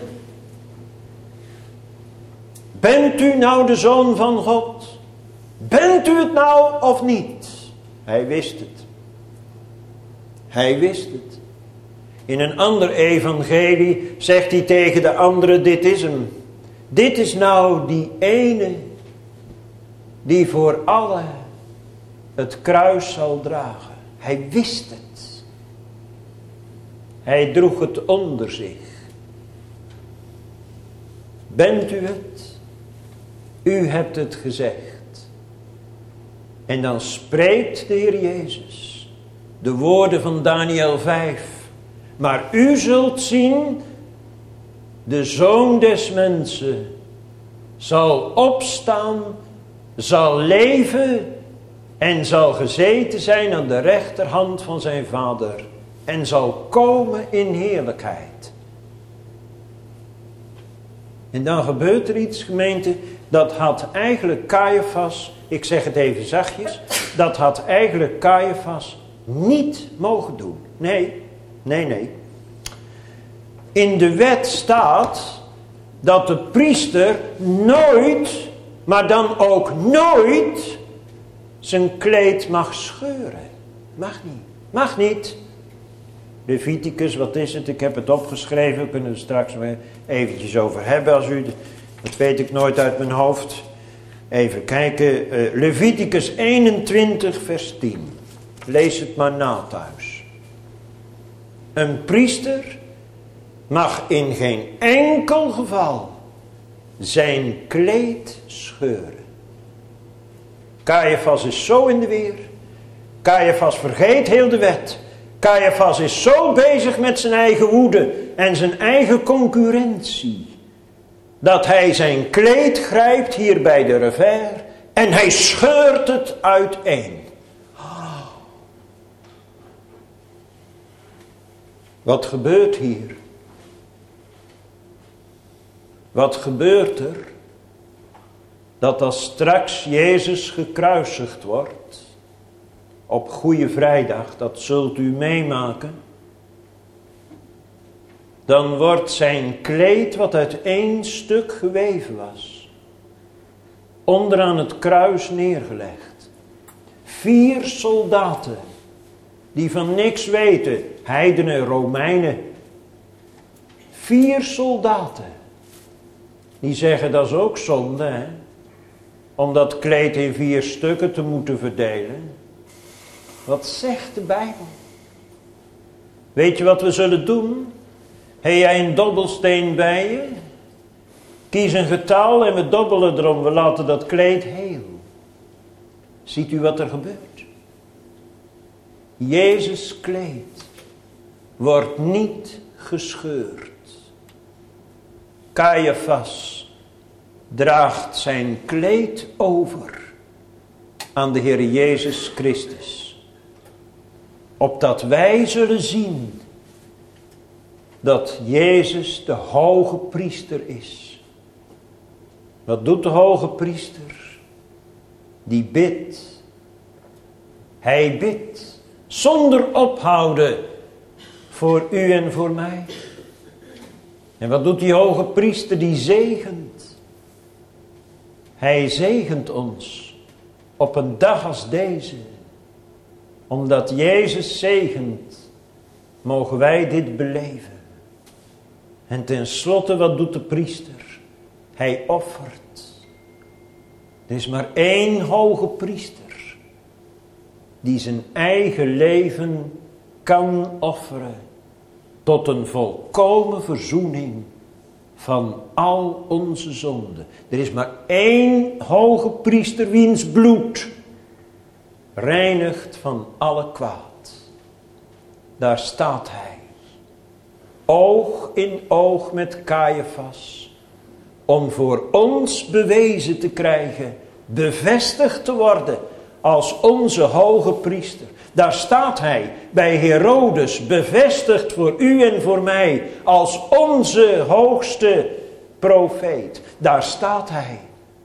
Bent u nou de Zoon van God? Bent u het nou of niet? Hij wist het. Hij wist het. In een ander evangelie zegt hij tegen de andere, dit is hem. Dit is nou die ene die voor allen het kruis zal dragen. Hij wist het. Hij droeg het onder zich. Bent u het? U hebt het gezegd. En dan spreekt de Heer Jezus de woorden van Daniel vijf. Maar u zult zien, de Zoon des Mensen zal opstaan, zal leven en zal gezeten zijn aan de rechterhand van zijn Vader en zal komen in heerlijkheid. En dan gebeurt er iets, gemeente, dat had eigenlijk Caiaphas, ik zeg het even zachtjes, dat had eigenlijk Caiaphas niet mogen doen. Nee, nee, nee. In de wet staat dat de priester nooit, maar dan ook nooit, zijn kleed mag scheuren. Mag niet. Mag niet. Leviticus, wat is het? Ik heb het opgeschreven. We kunnen het straks weer eventjes over hebben. Als u, dat weet ik nooit uit mijn hoofd. Even kijken. Uh, Leviticus eenentwintig vers tien. Lees het maar na thuis. Een priester mag in geen enkel geval zijn kleed scheuren. Caiaphas is zo in de weer. Caiaphas vergeet heel de wet. Caiaphas is zo bezig met zijn eigen woede en zijn eigen concurrentie, dat hij zijn kleed grijpt hier bij de revers en hij scheurt het uiteen. Wat gebeurt hier? Wat gebeurt er? Dat als straks Jezus gekruisigd wordt, op Goede Vrijdag, dat zult u meemaken, dan wordt zijn kleed, wat uit één stuk geweven was, onderaan het kruis neergelegd. Vier soldaten, die van niks weten, heidenen, Romeinen. Vier soldaten, die zeggen dat is ook zonde, hè? Om dat kleed in vier stukken te moeten verdelen. Wat zegt de Bijbel? Weet je wat we zullen doen? Heb jij een dobbelsteen bij je? Kies een getal en we dobbelen erom. We laten dat kleed heel. Ziet u wat er gebeurt? Jezus' kleed wordt niet gescheurd. Caiaphas draagt zijn kleed over aan de Heer Jezus Christus. Opdat wij zullen zien dat Jezus de hoge priester is. Wat doet de hoge priester? Die bidt. Hij bidt zonder ophouden voor u en voor mij. En wat doet die hoge priester? Die zegent. Hij zegent ons op een dag als deze. Omdat Jezus zegent, mogen wij dit beleven. En tenslotte, wat doet de priester? Hij offert. Er is maar één hoge priester die zijn eigen leven kan offeren tot een volkomen verzoening van al onze zonden. Er is maar één hoge priester wiens bloed reinigt van alle kwaad. Daar staat hij, oog in oog met Caiaphas, om voor ons bewezen te krijgen, bevestigd te worden als onze hoge priester. Daar staat hij bij Herodes, bevestigd voor u en voor mij als onze hoogste profeet. Daar staat hij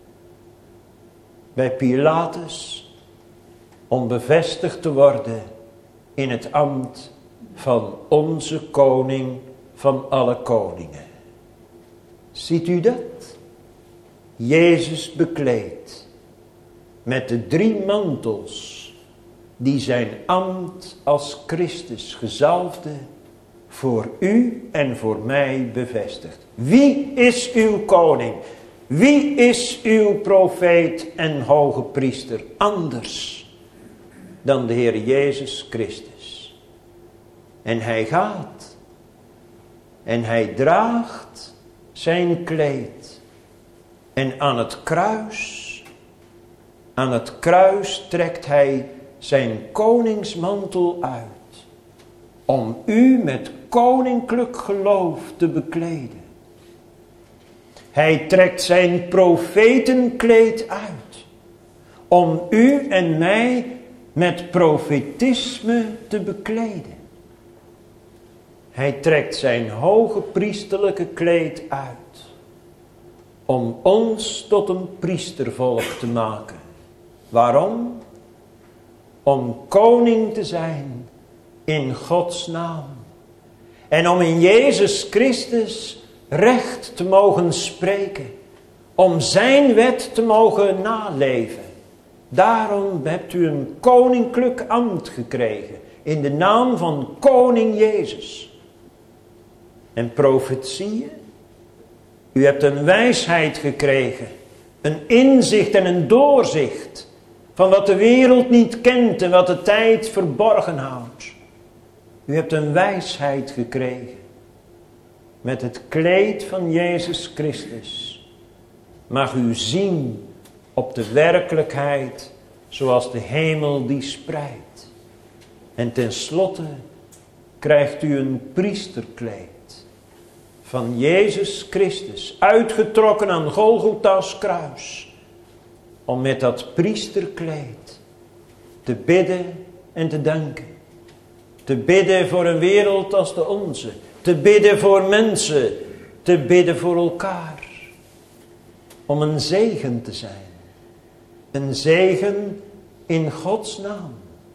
bij Pilatus, om bevestigd te worden in het ambt van onze koning van alle koningen. Ziet u dat? Jezus bekleed met de drie mantels die zijn ambt als Christus gezalfde voor u en voor mij bevestigt. Wie is uw koning? Wie is uw profeet en hoge priester anders dan de Heer Jezus Christus? En hij gaat en hij draagt zijn kleed en aan het kruis, aan het kruis trekt hij zijn koningsmantel uit. om u met koninklijk geloof te bekleden. Hij trekt zijn profetenkleed uit, om u en mij met profetisme te bekleden. Hij trekt zijn hoge priesterlijke kleed uit, om ons tot een priestervolk te maken. Waarom? Om koning te zijn in Gods naam. En om in Jezus Christus recht te mogen spreken. Om zijn wet te mogen naleven. Daarom hebt u een koninklijk ambt gekregen. In de naam van koning Jezus. En profetieën. U hebt een wijsheid gekregen. Een inzicht en een doorzicht. Van wat de wereld niet kent en wat de tijd verborgen houdt. U hebt een wijsheid gekregen. Met het kleed van Jezus Christus. Mag u zien op de werkelijkheid zoals de hemel die spreidt. En tenslotte krijgt u een priesterkleed van Jezus Christus, uitgetrokken aan Golgotha's kruis, om met dat priesterkleed te bidden en te danken. Te bidden voor een wereld als de onze, te bidden voor mensen, te bidden voor elkaar. Om een zegen te zijn. Een zegen in Gods naam.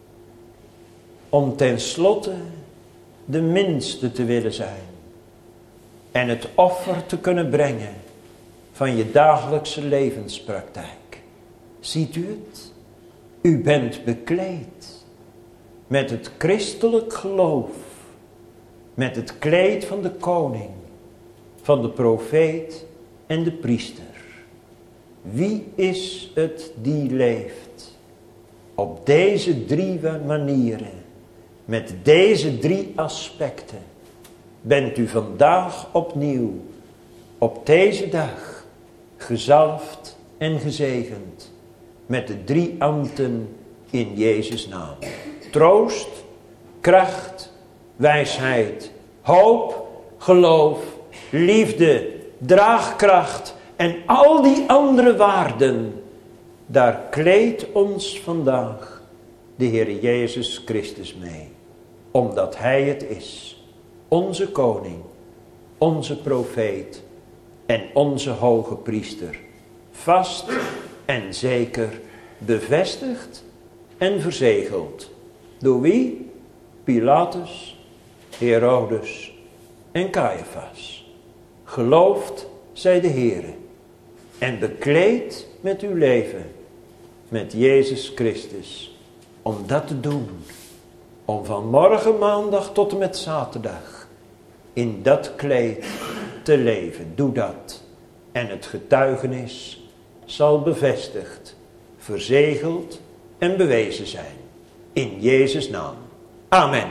Om tenslotte de minste te willen zijn. En het offer te kunnen brengen van je dagelijkse levenspraktijk. Ziet u het? U bent bekleed met het christelijk geloof. Met het kleed van de koning, van de profeet en de priester. Wie is het die leeft? Op deze drie manieren, met deze drie aspecten, bent u vandaag opnieuw, op deze dag, gezalfd en gezegend, met de drie ambten in Jezus' naam. Troost, kracht, wijsheid, hoop, geloof, liefde, draagkracht en al die andere waarden. Daar kleedt ons vandaag de Heer Jezus Christus mee. Omdat Hij het is. Onze koning, onze profeet en onze hoge priester. Vast en zeker bevestigd en verzegeld. Door wie? Pilatus, Herodes en Caiaphas. Geloofd zij de Heere en bekleed met uw leven met Jezus Christus. Om dat te doen. Om van morgen maandag tot en met zaterdag in dat kleed te leven. Doe dat. En het getuigenis zal bevestigd, verzegeld en bewezen zijn. In Jezus' naam. Amen.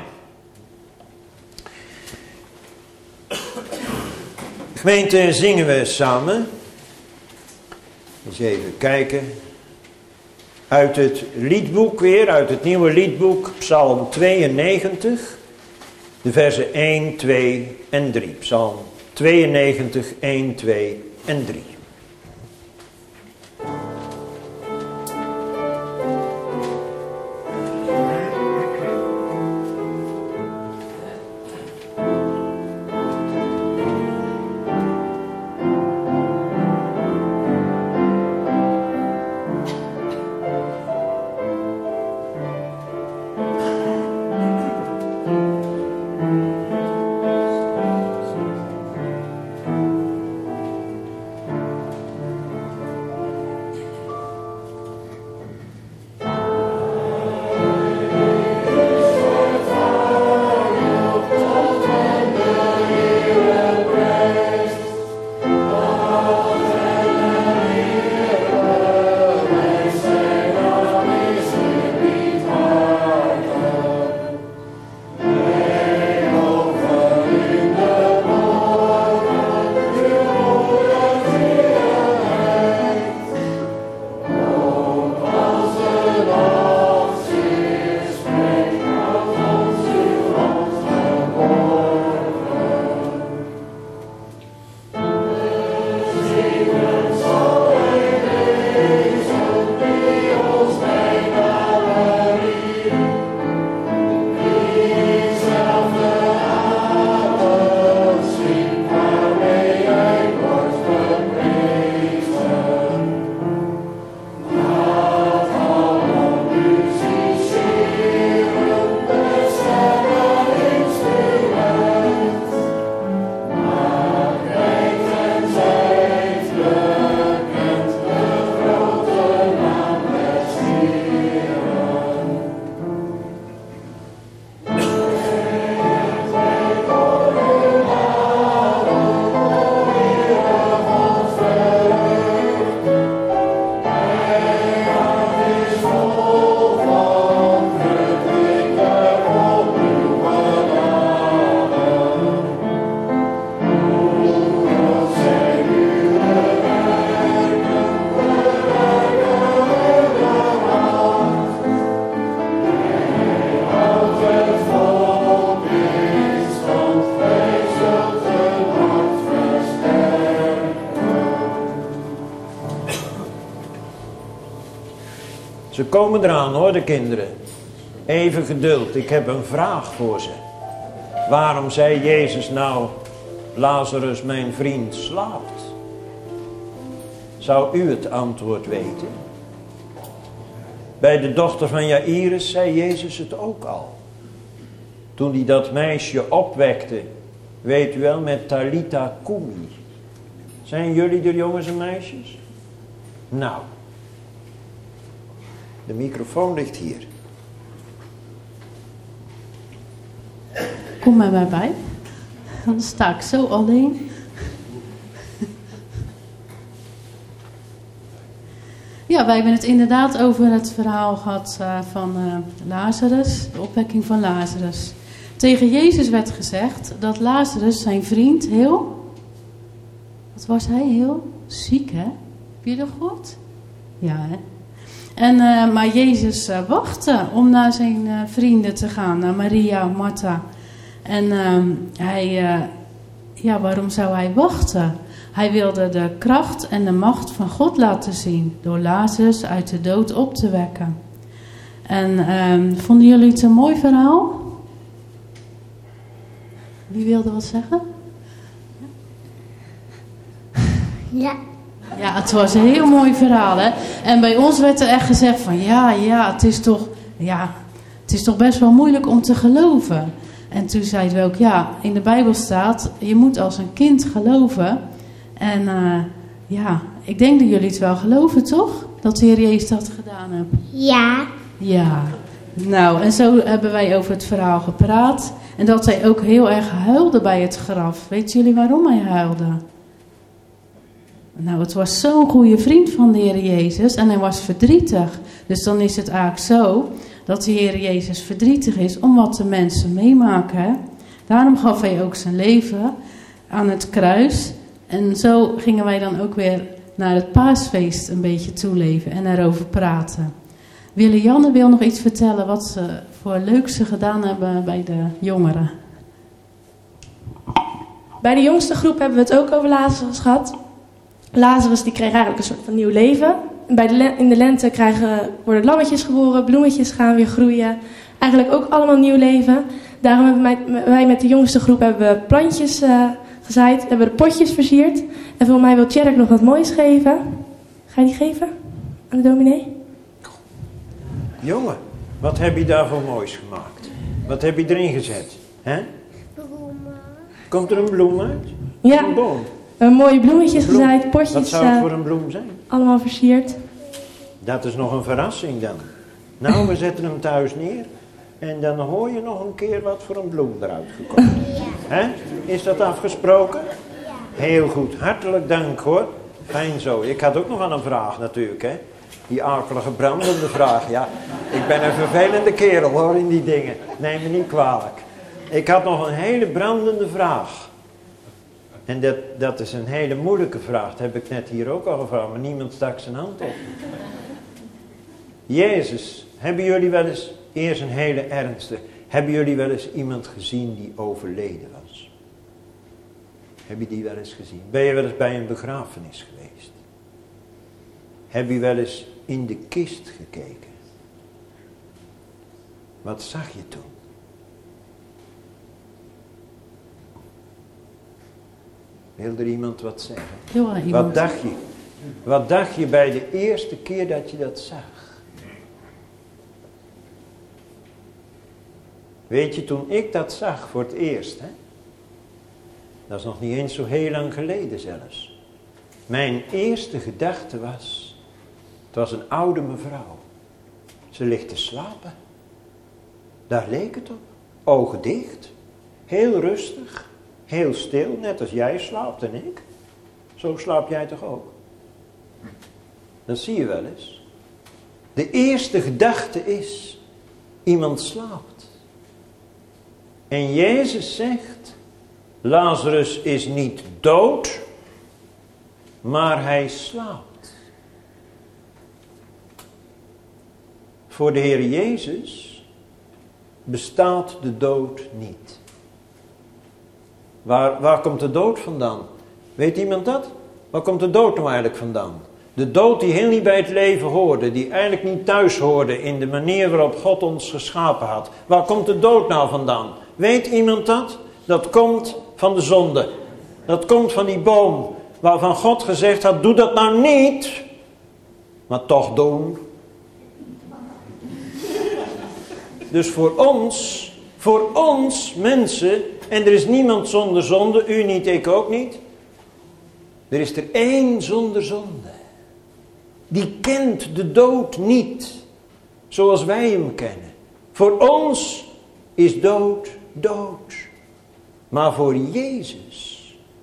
Gemeente, zingen we samen. Eens even kijken. Uit het liedboek weer, uit het nieuwe liedboek, Psalm tweeënnegentig. De versen één, twee en drie. Psalm tweeënnegentig, één, twee en drie. Ze komen eraan hoor, de kinderen. Even geduld, ik heb een vraag voor ze. Waarom zei Jezus nou, Lazarus mijn vriend slaapt? Zou u het antwoord weten? Bij de dochter van Jairus zei Jezus het ook al. Toen hij dat meisje opwekte, weet u wel, met Talita Kumi. Zijn jullie er jongens en meisjes? Nou, de microfoon ligt hier. Kom maar bij bij. Dan sta ik zo alleen. Ja, wij hebben het inderdaad over het verhaal gehad uh, van uh, Lazarus, de opwekking van Lazarus. Tegen Jezus werd gezegd dat Lazarus, zijn vriend, heel... Wat was hij? Heel ziek, hè? Heb je dat gehoord? Ja, hè? En, uh, maar Jezus uh, wachtte om naar zijn uh, vrienden te gaan, naar Maria, Martha. En uh, hij, uh, ja, waarom zou hij wachten? Hij wilde de kracht en de macht van God laten zien, door Lazarus uit de dood op te wekken. En uh, vonden jullie het een mooi verhaal? Wie wilde wat zeggen? Ja. Ja, het was een heel mooi verhaal, hè. En bij ons werd er echt gezegd van, ja, ja, het is toch, ja, het is toch best wel moeilijk om te geloven. En toen zeiden we ook, ja, in de Bijbel staat, je moet als een kind geloven. En uh, ja, ik denk dat jullie het wel geloven, toch? Dat de Heer Jezus dat gedaan heeft. Ja. Ja. Nou, en zo hebben wij over het verhaal gepraat. En dat hij ook heel erg huilde bij het graf. Weten jullie waarom hij huilde? Nou, het was zo'n goede vriend van de Heer Jezus en hij was verdrietig. Dus dan is het eigenlijk zo dat de Heer Jezus verdrietig is om wat de mensen meemaken. Daarom gaf hij ook zijn leven aan het kruis. En zo gingen wij dan ook weer naar het paasfeest een beetje toeleven en erover praten. Wille-Janne wil nog iets vertellen wat ze voor leuks ze gedaan hebben bij de jongeren. Bij de jongste groep hebben we het ook over Lazarus gehad. Lazarus die kreeg eigenlijk een soort van nieuw leven. En bij de le- in de lente krijgen, worden lammetjes geboren, bloemetjes gaan weer groeien. Eigenlijk ook allemaal nieuw leven. Daarom hebben wij, wij met de jongste groep hebben we plantjes uh, gezaaid, hebben de potjes versierd. En volgens mij wil Tjerk nog wat moois geven. Ga je die geven aan de dominee? Jongen, wat heb je daar voor moois gemaakt? Wat heb je erin gezet? Hè? Bloemen. Komt er een bloem uit? Ja. Een boom? We hebben mooie bloemetjes Bloem. gezaaid, potjes Wat zou het uh, voor een bloem zijn? allemaal versierd. Dat is nog een verrassing dan. Nou, we zetten hem thuis neer. En dan hoor je nog een keer wat voor een bloem eruit gekomen is. Hè? Is dat afgesproken? Heel goed. Hartelijk dank hoor. Fijn zo. Ik had ook nog aan een vraag natuurlijk. Hè? Die akelige brandende vraag. Ja, ik ben een vervelende kerel hoor in die dingen. Neem me niet kwalijk. Ik had nog een hele brandende vraag. En dat, dat is een hele moeilijke vraag. Dat heb ik net hier ook al gevraagd. Maar niemand stak zijn hand op. Jezus, hebben jullie wel eens... Eerst een hele ernstige. Hebben jullie wel eens iemand gezien die overleden was? Heb je die wel eens gezien? Ben je wel eens bij een begrafenis geweest? Heb je wel eens in de kist gekeken? Wat zag je toen? Wil er iemand wat zeggen? Ja, iemand. Wat dacht je? Wat dacht je bij de eerste keer dat je dat zag? Weet je, toen ik dat zag voor het eerst, hè? Dat is nog niet eens zo heel lang geleden zelfs. Mijn eerste gedachte was, het was een oude mevrouw. Ze ligt te slapen. Daar leek het op. Ogen dicht. Heel rustig. Heel stil, net als jij slaapt en ik. Zo slaap jij toch ook? Dat zie je wel eens. De eerste gedachte is, iemand slaapt. En Jezus zegt, Lazarus is niet dood, maar hij slaapt. Voor de Heer Jezus bestaat de dood niet. Waar, waar komt de dood vandaan? Weet iemand dat? Waar komt de dood nou eigenlijk vandaan? De dood die heel niet bij het leven hoorde, die eigenlijk niet thuis hoorde in de manier waarop God ons geschapen had. Waar komt de dood nou vandaan? Weet iemand dat? Dat komt van de zonde. Dat komt van die boom waarvan God gezegd had, doe dat nou niet, maar toch doen. Dus voor ons, voor ons mensen, en er is niemand zonder zonde, u niet, ik ook niet. Er is er één zonder zonde. Die kent de dood niet, zoals wij hem kennen. Voor ons is dood dood. Maar voor Jezus,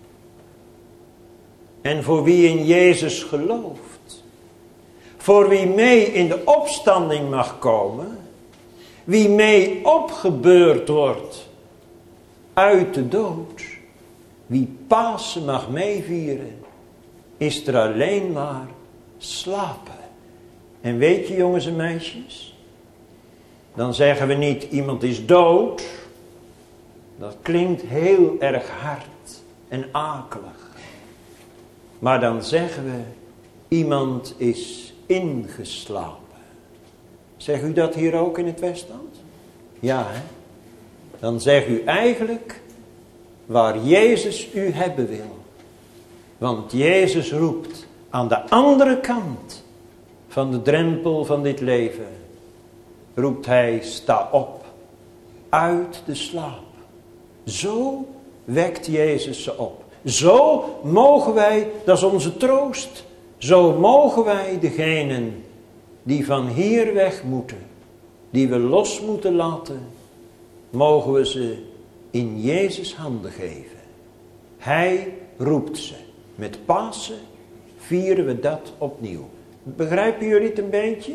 en voor wie in Jezus gelooft, voor wie mee in de opstanding mag komen, wie mee opgebeurd wordt uit de dood, wie Pasen mag meevieren, is er alleen maar slapen. En weet je, jongens en meisjes, dan zeggen we niet iemand is dood. Dat klinkt heel erg hard en akelig. Maar dan zeggen we iemand is ingeslapen. Zegt u dat hier ook in het Westland? Ja, hè? Dan zegt u eigenlijk waar Jezus u hebben wil. Want Jezus roept aan de andere kant van de drempel van dit leven. Roept hij, sta op uit de slaap. Zo wekt Jezus ze op. Zo mogen wij, dat is onze troost. Zo mogen wij degenen die van hier weg moeten, die we los moeten laten, mogen we ze in Jezus handen geven. Hij roept ze. Met Pasen vieren we dat opnieuw. Begrijpen jullie het een beetje?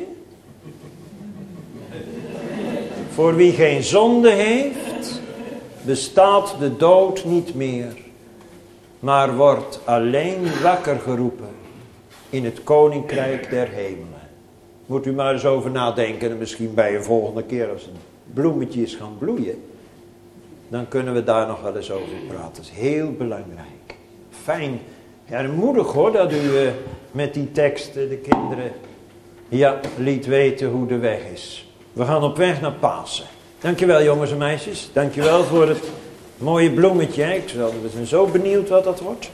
Voor wie geen zonde heeft, bestaat de dood niet meer, maar wordt alleen wakker geroepen in het koninkrijk der hemelen. Moet u maar eens over nadenken en misschien bij een volgende keer als een bloemetje is gaan bloeien, dan kunnen we daar nog wel eens over praten. Dat is heel belangrijk. Fijn. Ja, moedig hoor dat u uh, met die teksten de kinderen ja, liet weten hoe de weg is. We gaan op weg naar Pasen. Dankjewel jongens en meisjes. Dankjewel voor het mooie bloemetje. Hè? Ik ben zo benieuwd wat dat wordt.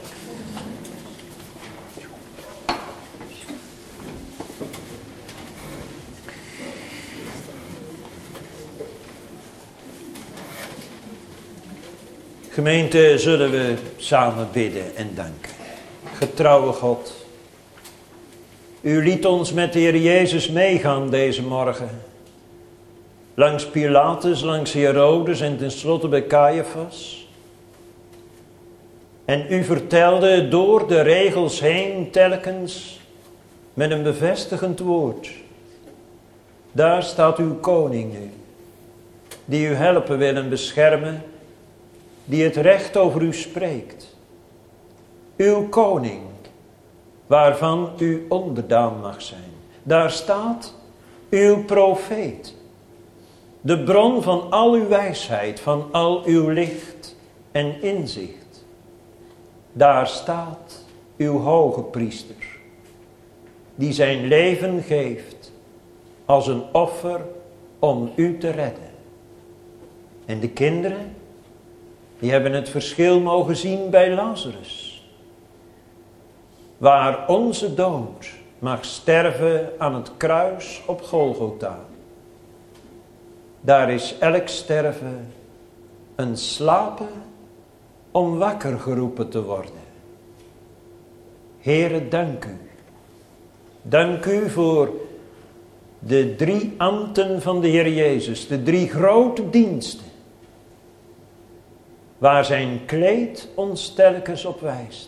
Gemeente, zullen we samen bidden en danken. Getrouwe God, u liet ons met de Heer Jezus meegaan deze morgen. Langs Pilatus, langs Herodes en tenslotte bij Caiaphas. En u vertelde door de regels heen telkens met een bevestigend woord. Daar staat uw koning nu, die u helpen wil en beschermen, die het recht over u spreekt. Uw koning, waarvan u onderdaan mag zijn. Daar staat uw profeet, de bron van al uw wijsheid, van al uw licht en inzicht. Daar staat uw hoge priester, die zijn leven geeft als een offer om u te redden. En de kinderen, die hebben het verschil mogen zien bij Lazarus. Waar onze dood mag sterven aan het kruis op Golgotha. Daar is elk sterven een slapen om wakker geroepen te worden. Heere, dank u. Dank u voor de drie ambten van de Heer Jezus. De drie grote diensten. Waar zijn kleed ons telkens op wijst.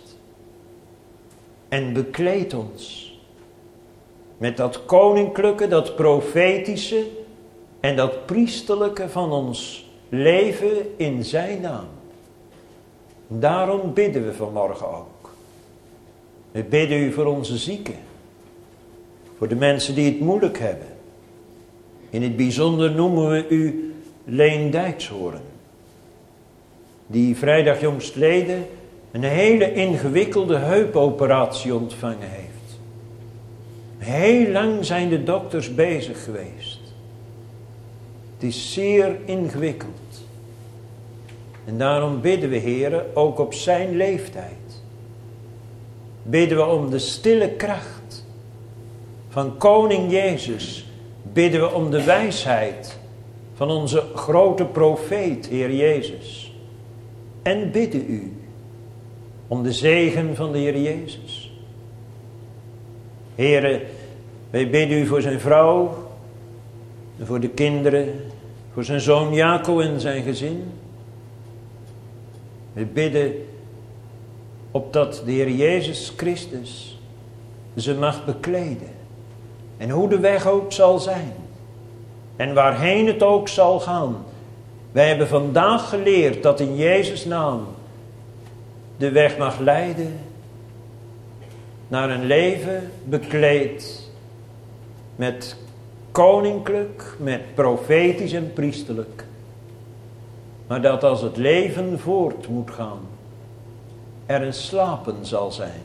En bekleed ons met dat koninklijke, dat profetische en dat priesterlijke van ons leven in zijn naam. Daarom bidden we vanmorgen ook. We bidden u voor onze zieken. Voor de mensen die het moeilijk hebben. In het bijzonder noemen we u Leen Dijkshoorn. Die vrijdag jongstleden een hele ingewikkelde heupoperatie ontvangen heeft. Heel lang zijn de dokters bezig geweest. Het is zeer ingewikkeld. En daarom bidden we, Heere, ook op zijn leeftijd. Bidden we om de stille kracht van koning Jezus. Bidden we om de wijsheid van onze grote profeet, Heer Jezus. En bidden u om de zegen van de Heer Jezus. Heere, wij bidden u voor zijn vrouw, en voor de kinderen, voor zijn zoon Jacob en zijn gezin. We bidden opdat de Heer Jezus Christus ze mag bekleden. En hoe de weg ook zal zijn. En waarheen het ook zal gaan. Wij hebben vandaag geleerd dat in Jezus' naam de weg mag leiden naar een leven bekleed met koninklijk, met profetisch en priesterlijk. Maar dat als het leven voort moet gaan, er een slapen zal zijn.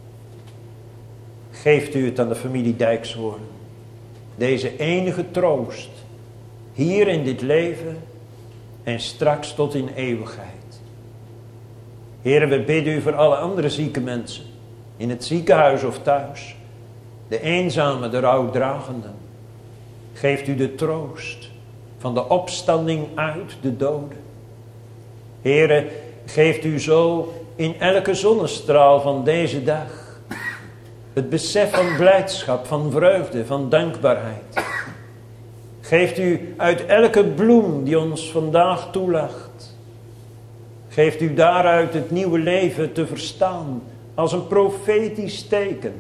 Geeft u het aan de familie Dijkshoorn. Deze enige troost, hier in dit leven en straks tot in eeuwigheid. Heere, we bidden u voor alle andere zieke mensen, in het ziekenhuis of thuis. De eenzame, de rouwdragenden. Geeft u de troost van de opstanding uit de doden. Heere, geeft u zo in elke zonnestraal van deze dag het besef van blijdschap, van vreugde, van dankbaarheid. Geeft u uit elke bloem die ons vandaag toelacht. Geeft u daaruit het nieuwe leven te verstaan als een profetisch teken.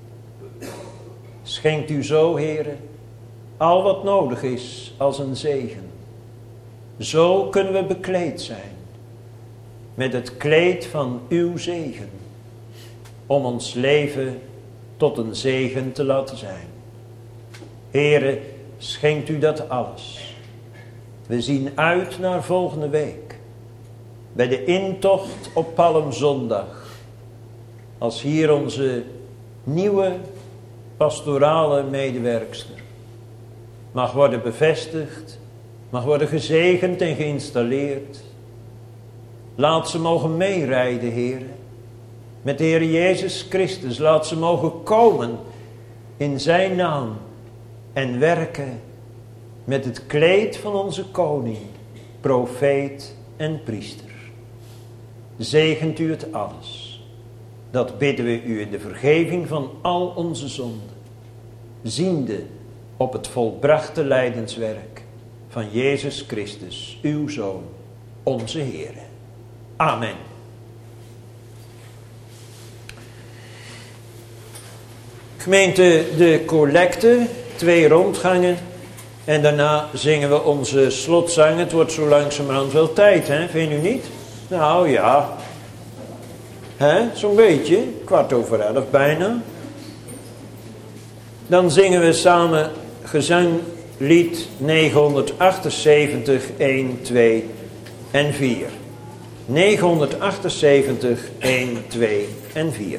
Schenkt u zo, Heere, al wat nodig is als een zegen. Zo kunnen we bekleed zijn met het kleed van uw zegen. Om ons leven tot een zegen te laten zijn. Heere, schenkt u dat alles. We zien uit naar volgende week. Bij de intocht op Palmzondag. Als hier onze nieuwe pastorale medewerkster mag worden bevestigd, mag worden gezegend en geïnstalleerd. Laat ze mogen meerijden, Heere, met de Heer Jezus Christus. Laat ze mogen komen in zijn naam en werken met het kleed van onze koning, profeet en priester. Zegent u het alles. Dat bidden we u in de vergeving van al onze zonden. Ziende op het volbrachte lijdenswerk van Jezus Christus, uw Zoon, onze Heer. Amen. Gemeente, de collecte, twee rondgangen en daarna zingen we onze slotzang. Het wordt zo langzamerhand wel tijd, hè? Vind u niet? Nou ja, hè? Zo'n beetje, kwart over elf bijna. Dan zingen we samen gezanglied negenhonderdachtenzeventig, een, twee en vier. negenhonderdachtenzeventig, een, twee en vier.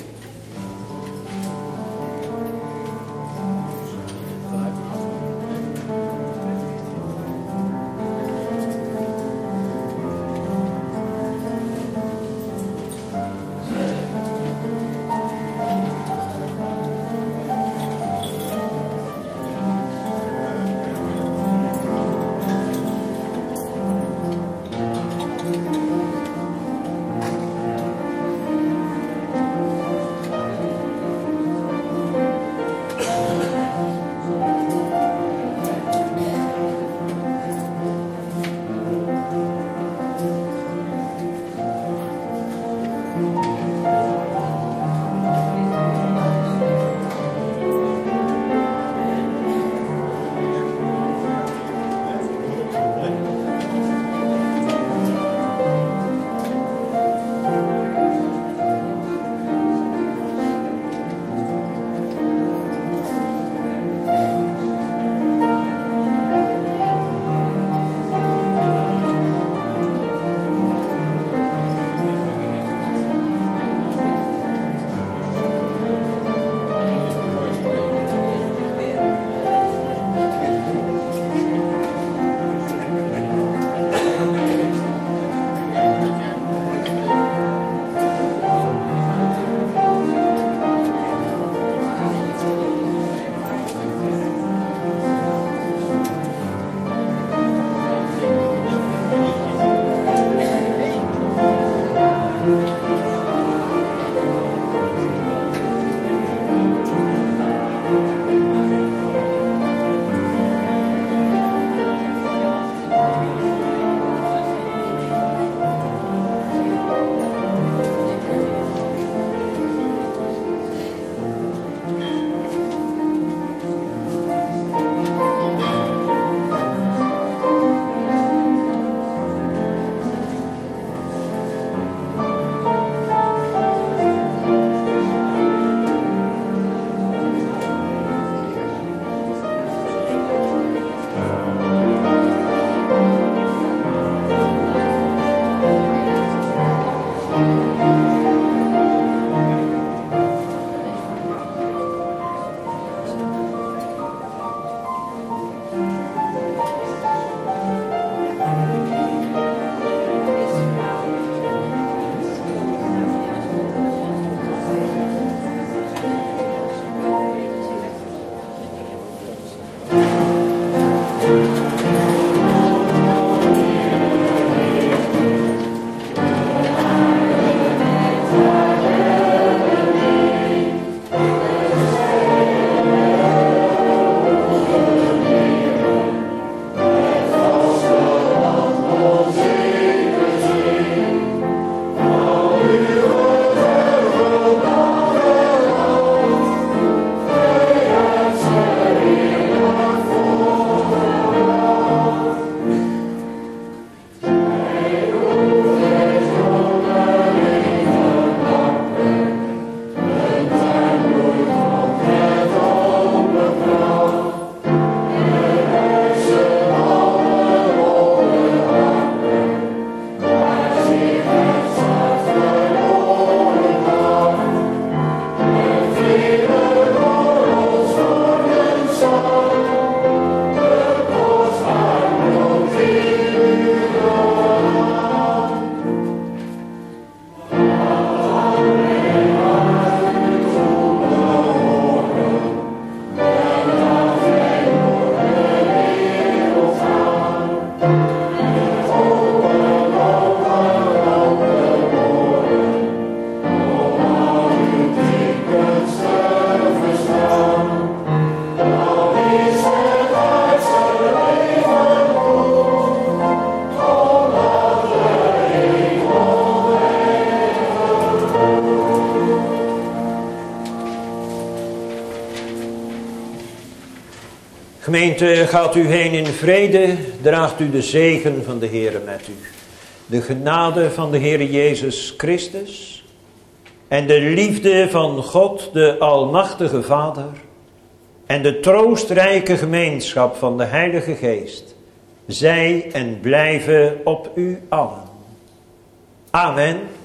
Gemeente, gaat u heen in vrede, draagt u de zegen van de Heere met u. De genade van de Heere Jezus Christus en de liefde van God, de Almachtige Vader, en de troostrijke gemeenschap van de Heilige Geest, zij en blijven op u allen. Amen.